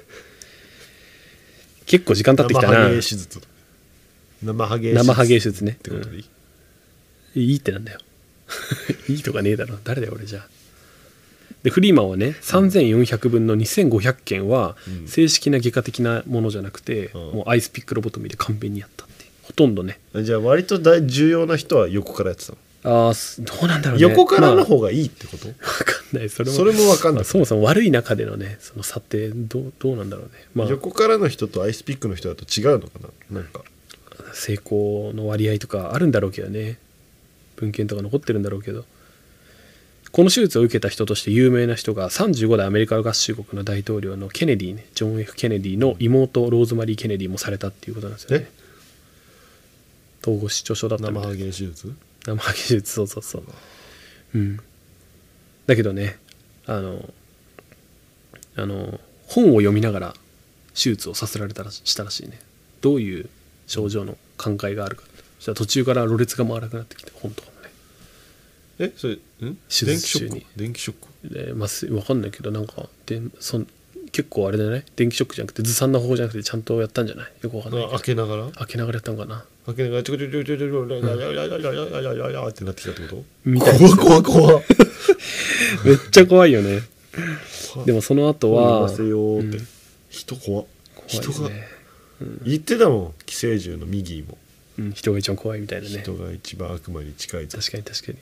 結構時間経ってきたな。 生ハゲ手術生ハゲ生ハゲ手術ねってことでいい、 うん、いいってなんだよいいとかねえだろ、誰だよ俺じゃあ。でフリーマンはねさんぜんよんひゃくぶんのにせんごひゃくけんはうん正式な外科的なものじゃなくて、 うんもうアイスピックロボトミーで簡便にやったっていう。ほとんどね。 じゃあ割と大重要な人は横からやってたの、 ああすどうなんだろうね。 横からのまあ方がいいってこと、 わかんない。それもそれもわかんない、 まあそもそも悪い中でのねその差ってどうどうなんだろうね。まあ横からの人とアイスピックの人だと違うのかな、なんか成功の割合とかあるんだろうけどね、文献とか残ってるんだろうけど、この手術を受けた人として有名な人がさんじゅうごだいアメリカ合衆国の大統領のケネディね、ジョン・ F ・ケネディの妹ローズマリー・ケネディもされたっていうことなんですよね。統合失調症だったみたい生ハゲ手術、 生ハゲ手術、そうそうそう、うん、だけどねあのあの本を読みながら手術をさせられたらしたらしいね。どういう症状の寛解があるか、そしたら途中からろれつが回らなくなってきて、本とかもね。 えそれん手電気ショック術中に電気ショックで、まあ、すわかんないけどなんかでそん結構あれだね、電気ショックじゃなくてずさんな方法じゃなくてちゃんとやったんじゃない、よくわかんないけあど開けながら開けながらやったんかな開けながらちょこちょこちょこちょこちょこちょこちょこちょこちょこちょこちょこちょこってなってきたってことみたいですよ怖い怖い怖いめっちゃ怖いよね。でもその後ははせよーって、 うん人怖っ怖い人がですね、 言ってたもん寄生獣のミギーも、 うん、人が一番怖いみたいなね。 人が一番悪魔に近いと確かに確かに。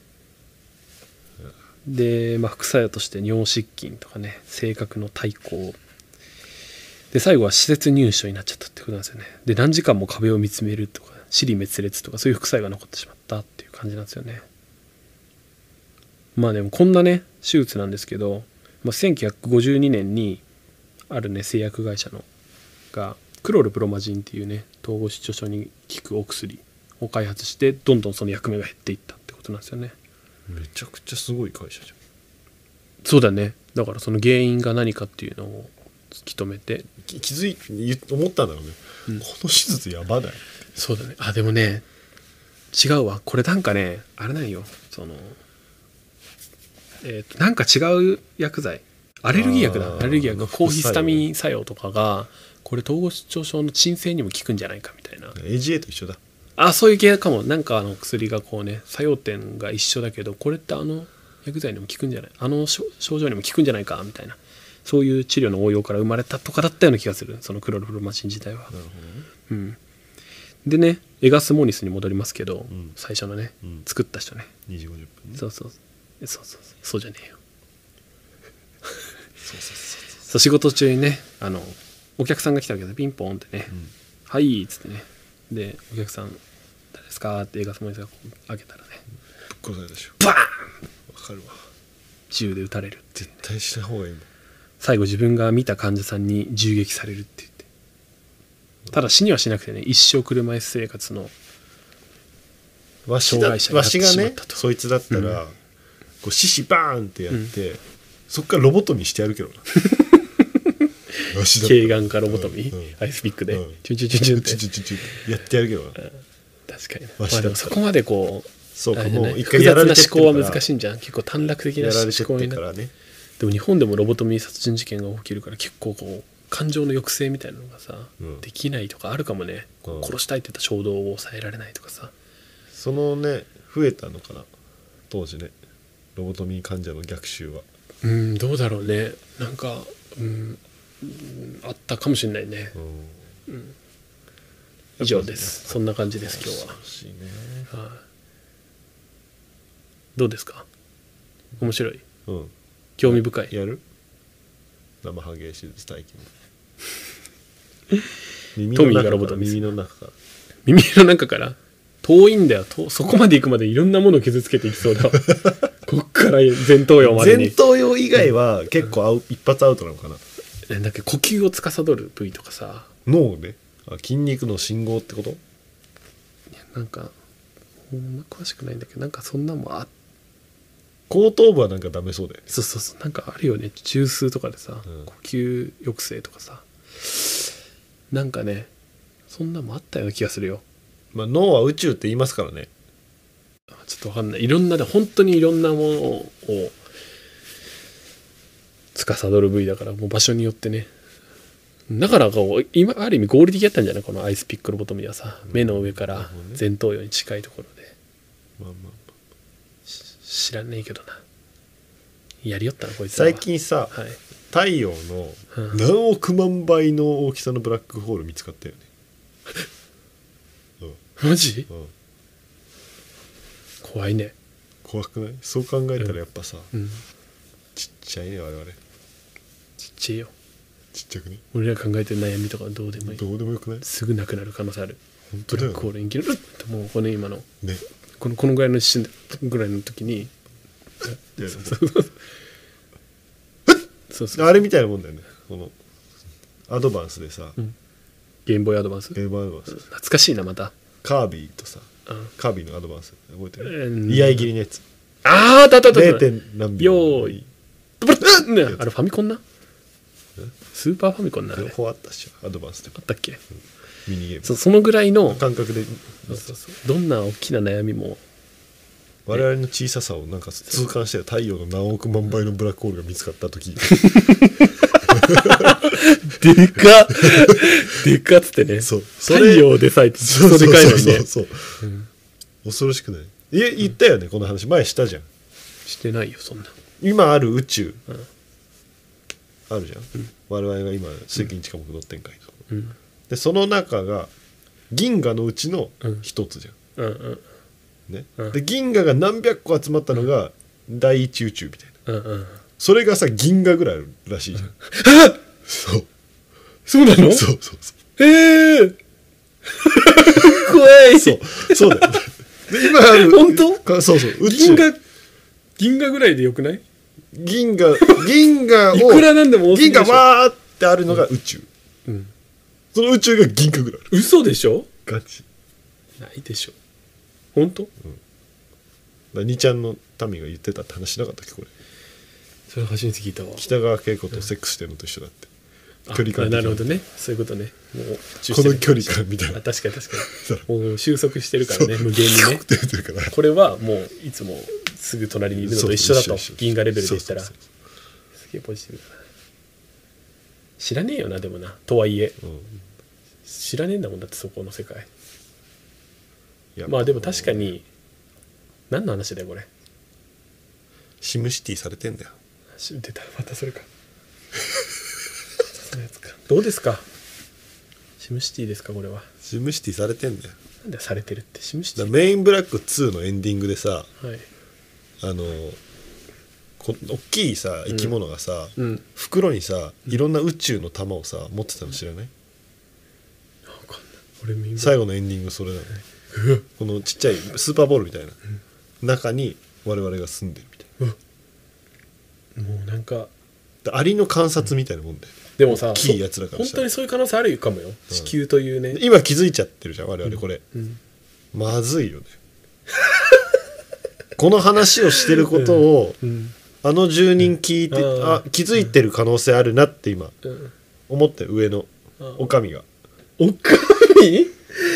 で、まあ、副作用として尿失禁とかね、性格の退行で、最後は施設入所になっちゃったってことなんですよね。で何時間も壁を見つめるとか支離滅裂とかそういう副作用が残ってしまったっていう感じなんですよね。まあでもこんなね手術なんですけど、まあ、せんきゅうひゃくごじゅうにねんにあるね製薬会社のがクロルプロマジンっていうね統合失調症に効くお薬を開発してどんどんその役目が減っていったってことなんですよね。 めちゃくちゃすごい会社じゃん。 そうだね。だからその原因が何かっていうのを突き止めて、 き気づい言思ったんだろうね、 うんこの手術やばない。 そうだね。あでもね違うわ、これなんかねあれなんよ、そのえっ、となんか違う薬剤、アレルギー薬だ、 あーアレルギー薬が副作用抗ヒスタミン作用とかがこれ統合失調症の鎮静にも効くんじゃないかみたいな。 エージーエー と一緒だ。 あそういう系かも。なんかあの薬がこうね作用点が一緒だけどこれってあの薬剤にも効くんじゃない、あの症状にも効くんじゃないかみたいな、そういう治療の応用から生まれたとかだったような気がする、そのクロルプロマジン自体は。 なるほどね。 うん、でねエガスモニスに戻りますけど、 ん最初のね、 うん作った人ね、 にじごじゅっぷんね。 そうそうそうそうそうそうじゃねえよそうそうそうそう仕事中にねあのお客さんが来たわけでピンポンってね、 うんはいっつってね、でお客さん誰ですかってエガスモニスがこう開けたらねぶっ殺されたでしょ。 バーンわかるわ。 銃で撃たれるっていう絶対しない方がいいもん。 最後自分が見た患者さんに銃撃されるって言って、ただ死にはしなくてね一生車椅子生活のわしだ障害者になってわしがねしまったとそいつだったら、 うんこう獅子バーンってやって、そっからロボトミーしてやるけどな。わしだったら軽眼化ロボトミー、 うんうんアイスピックで、 うんチュンチュンチュンチュンってチュチュチュチュってやってやるけどな。 確かにね、 わしだったらまあ、でもそこまでこうそうか、 あれじゃないもう一回やられて複雑な思考は難い。 しいんじゃん、結構短絡的なやられて思考になる。 ってからね。 でも日本でもロボトミー殺人事件が起きるから結構こう感情の抑制みたいなのがさ、 うんできないとかあるかもね、こううん殺したいって言った衝動を抑えられないとかさ。 そのね増えたのかな当時ね、ロボトミー患者の逆襲は。 うんどうだろうね、なんか、うんうんあったかもしれないね。 うん以上です。そんな感じです今日は。 欲しいね。 はいどうですか、面白い、 うん興味深い。 やる生ハゲ手術体験。耳トミーがロボトミー耳の中から。 耳の中から遠いんだよ、とそこまで行くまでいろんなものを傷つけていきそうだわこっから前頭葉までに前頭葉以外は結構アウ一発アウトなのかな。 なんだっけ、呼吸を司る部位とかさ、 脳ね、あ筋肉の信号ってこと。 なんかほんま詳しくないんだけどなんかそんなもんあ後頭部はなんかダメそうだよね。 そうそうそうなんかあるよね、中枢とかでさ、 うん呼吸抑制とかさ、なんかねそんなもんあったような気がするよ。 まあ脳は宇宙って言いますからね。 ちょっとわかんない、いろんなで本当にいろんなものを司る部位だからもう場所によってね、だからこう今ある意味合理的だったんじゃないこのアイスピックロボトミーはさ、 うん目の上からなるほどね前頭葉に近いところでまあまあまあ知らねえけどな。やりよったなこいつらは。 最近さ、 はい、 太陽の何億万倍の大きさのブラックホール見つかったよね。うん、 マジ、 うん、 怖いね。 怖くない？そう考えたらやっぱさ、 うん、 ちっちゃいね我々。 ちっちゃいよ。 ちっちゃくね。 俺ら考えてる悩みとかどうでもいい。 どうでもよくない？ すぐなくなる可能性ある。 本当だよ、ね、 ブラックホールに切るってもうこの今の、 ね、 このこのぐらいの一瞬ぐらいの時にそうそうそうそうあれみたいなもんだよね。このアドバンスでさ、 うん、ゲームボーイアドバンス、 ゲームボーイアドバンス、 懐かしいなまた。 カービィとさ、 うん、 カービィのアドバンス覚えてる？ えー、 居合切りのやつ。 ああだっただったれいてん 何秒よーいブルッ、ね、あれファミコンな、スーパーファミコンなあれ両方あったっしょアドバンスであったっけ、うん、 ミニゲーム。 そ, そのぐらいの感覚でそうそうそう、どんな大きな悩みも我々の小ささをなんか痛感して太陽の何億万倍のブラックホールが見つかった時でかっでかっつってね。 そう太陽でさえそうでかいのにね。 そうそうそうそう、うん、恐ろしくない？い言ったよね、この話前したじゃん。 してないよそんな。 今ある宇宙、 うん、 あるじゃん、うん、我々が今世紀に近く乗ってんかいと、 うん、 でその中が銀河のうちの一つじゃん、 うんうんね、 うん、 で銀河が何百個集まったのが第一宇宙みたいな、 うんうん、 それがさ銀河ぐらいあるらしいじゃん、うん、そうそうなの？ そうそうそうえー、怖い。 そうそうだよで今ある本当？そうそう宇宙銀河銀河ぐらいでよくない？ 銀河銀河をいくらなんでも多すぎ銀でしょ。 河わーってあるのが宇宙、うん、その宇宙が銀河ぐらいある。 嘘でしょ？ ガチないでしょ。本当？ うん、にちゃんの民が言ってたって話しなかったっけこれ。 それ初めて聞いたわ。 北川景子とセックスしてるのと一緒だって、うん、距離感。 なるほどね、そういうことね。もうこの距離感みたいな。 確かに確かにもう収束してるからね、無限にね。 これはもういつもすぐ隣にいるのと一緒だと、銀河レベルで言ったら。すげえポジティブだな。知らねえよなでもな、とはいえ、うん、知らねえんだもんだってそこの世界。まあでも確かに何の話だよこれ。 シムシティされてんだよ。 出たまたそれかそのやつか。どうですかシムシティですかこれは。 シムシティされてんだよ。 なんでされてるってシムシティ。 メインブラックツーのエンディングでさ、はい、あのこ大きいさ生き物がさ、うん、袋にさいろんな宇宙の玉をさ持ってたの知らない？ 分かんない俺メイン。 最後のエンディングそれなの、はい、このちっちゃいスーパーボールみたいな、うん、中に我々が住んでるみたいな、 うん、もうなんかアリの観察みたいなもんだよ、 うん、でもさ大きいやつらからしたら本当にそういう可能性あるかもよ、うん、地球というね。 今気づいちゃってるじゃん我々これ、うん、まずいよねこの話をしてることを、うんうん、あの住人聞いて、うん、あ気づいてる可能性あるなって今、うん、思って上のおかみが。 おかみ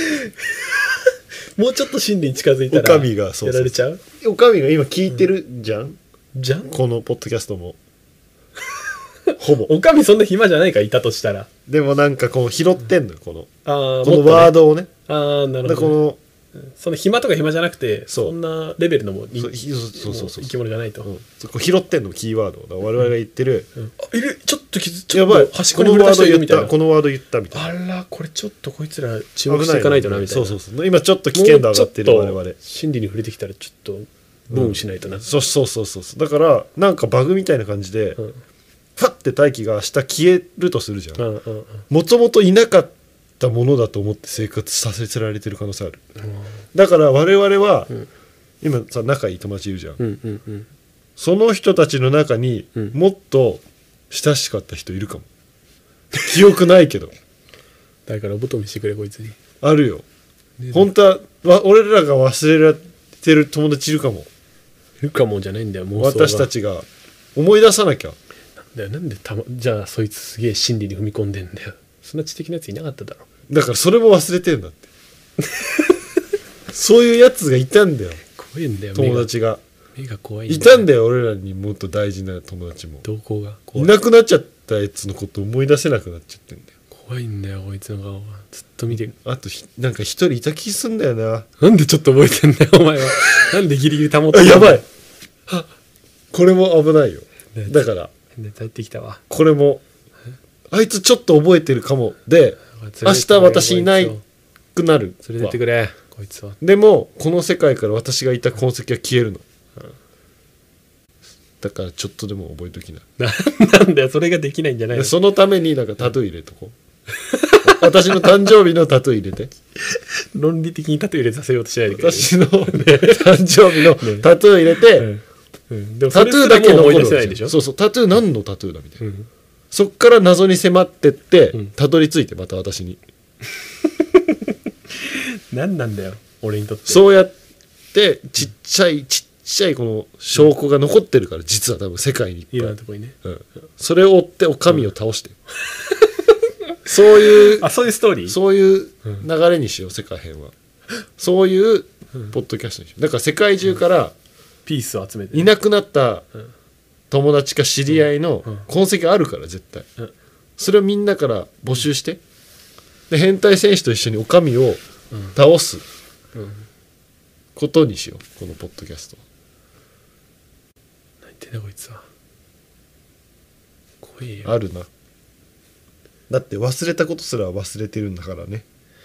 もうちょっと真理に近づいたらおかみがそうそうやられちゃう。 おかみが今聞いてるじゃん、 うん、じゃんこのポッドキャストもほぼおかみそんな暇じゃないかいたとしたら。 でもなんかこの拾ってんのよこの、 あこのワードをね。 ああなるほど、ね、 このその暇とか暇じゃなくて そ, そんなレベルのもそうそうそうそう生き物じゃないと、うん、 そこ拾ってんのキーワードだ我々が言ってる、 うんうん、あいるちょっと気づちょっと端っこに触れた人いるみたいな。 このワード言ったみたいな。あらこれちょっとこいつら注目していかないとなみたいな。 そうそうそう今ちょっと危険度上がってる我々。 真理に触れてきたらちょっとブーンしないとな、 うん、そうそうそうそうだからなんかバグみたいな感じで、うん、ファッて大気が明日消えるとするじゃん。もともといなかったものだと思って生活させられてる可能性ある、うん、だから我々は、うん、今さ仲いい友達いるじゃん、うんうんうん、その人たちの中に、うん、もっと親しかった人いるかも記憶ないけどだからロボトミしてくれこいつに。 あるよ、ね、本当は俺らが忘れられてる友達いるかも。 いるかもじゃないんだよ妄想が。 私たちが思い出さなきゃ。 なんだよなんでた、ま、じゃあそいつすげえ真理に踏み込んでんだよ。そんな知的なやついなかっただろ。 だからそれも忘れてんだってそういうやつがいたんだよ。 怖いんだよ友達が目が怖いんだよ。 いたんだよ俺らにもっと大事な友達も。 動向が怖い。 いなくなっちゃったやつのこと思い出せなくなっちゃってんだよ。 怖いんだよこいつの顔がずっと見てる。 あとなんか一人いた気すんだよな。 なんでちょっと覚えてんだよお前はなんでギリギリ保ってんだやばいこれも危ないよ。だからネタ入ってきたわ。 これもあいつちょっと覚えてるかもで明日私いないくなる。 連れてってくれこいつは。 でもこの世界から私がいた痕跡は消えるの、うん、だからちょっとでも覚えときな。 なんだよそれができないんじゃないの。 そのためになんかタトゥー入れとこう私の誕生日のタトゥー入れて論理的にタトゥー入れさせようとしないでくれ。 私の、ね、誕生日のタトゥー入れて、ねうん、でもタトゥーだけ残るわけでしょ。そうそうタトゥー何のタトゥーだみたいな、うん、そっから謎に迫ってって、うん、たどり着いてまた私に何なんだよ俺にとって。 そうやってちっちゃいちっちゃいこの証拠が残ってるから、実は多分世界にいっぱいいろんなとこにね、 うん、それを追ってお上を倒して、うん、そういうあそういうストーリーそういう流れにしよう、世界編はそういうポッドキャストにしよう。だから世界中からピースを集めていなくなった友達か知り合いの痕跡があるから絶対、うん、それをみんなから募集してで変態戦士と一緒にお上を倒すことにしようこのポッドキャスト。 何言ってんだこいつは。怖いよ。 あるな。だって忘れたことすら忘れてるんだからね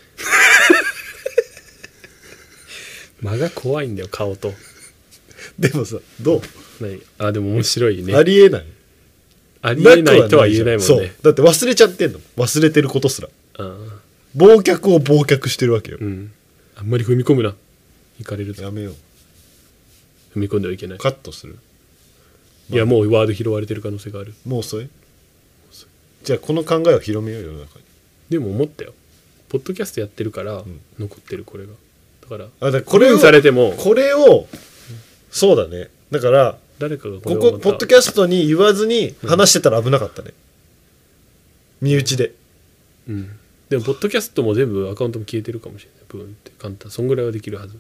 間が怖いんだよ顔と。 でもさどう何あでも面白いね。 ありえないありえないとは言えないもんね。 そうだって忘れちゃってんの忘れてることすら。忘却を忘却してるわけよ、 うん、あんまり踏み込むな。いかれるぞ。 やめよう。 踏み込んではいけない。 カットする。 いやもうワード拾われてる可能性がある。 もう遅い。じゃあこの考えを広めよう世の中に。 でも思ったよポッドキャストやってるから残ってるこれが。だからあだからこれをされてもこれをそうだね。だから誰かがこれをここポッドキャストに言わずに話してたら危なかったね、うん、身内で。 うんでもポッドキャストも全部アカウントも消えてるかもしれない。ブーンって簡単そんぐらいはできるはず。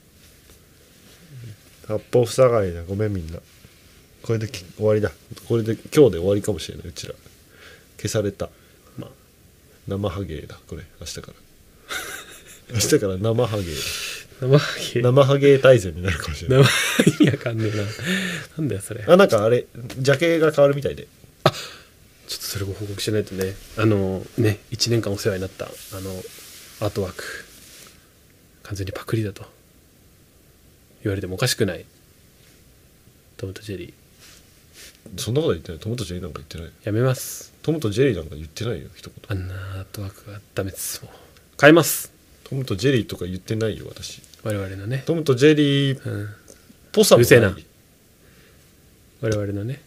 八方塞がりだ。ごめんみんな。これで終わりだ。これで今日で終わりかもしれない。うちら消された、まあ、生ハゲだこれ明日から明日から生ハゲ生ハゲ生ハゲ大全になるかもしれない。 生意味わかんねえな。なんだよそれ。 あなんかあれジャケが変わるみたいで。 あちょっとそれご報告しないとね。あのねいちねんかんお世話になったあのアートワーク完全にパクリだと言われてもおかしくない。トムとジェリー。 そんなこと言ってない。トムとジェリーなんか言ってない。 やめます。 トムとジェリーなんか言ってないよ一言。 あんなアートワークはダメです。もう変えます。 トムとジェリーとか言ってないよ私。 我々のねトムとジェリーっぽさもない、うん、うるせえな。 我々のね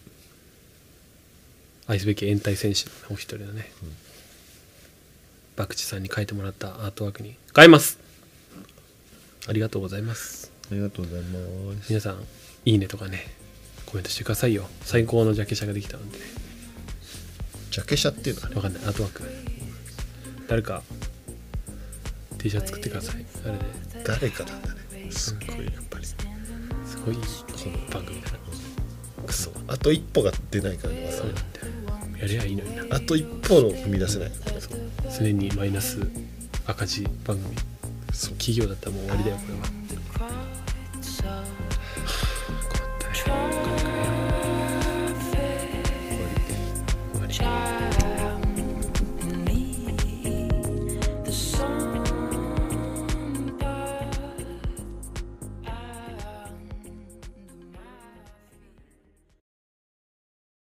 愛すべき延滞戦士のお一人のね、うん、バクチさんに書いてもらったアートワークに変えます。ありがとうございます。 ありがとうございます。 皆さんいいねとかねコメントしてくださいよ。最高のジャケ写ができたのでね。 ジャケ写っていうのはね分かんない。アートワーク誰か T シャツ作ってください。あれで誰かなんだね。すごいやっぱりすごいこの番組だな。クソあと一歩が出ないからね。 そうなんだよ。やりゃいいのにな。 あと一歩を踏み出せない。 そう常にマイナス赤字番組。そう企業だったらもう終わりだよこれは。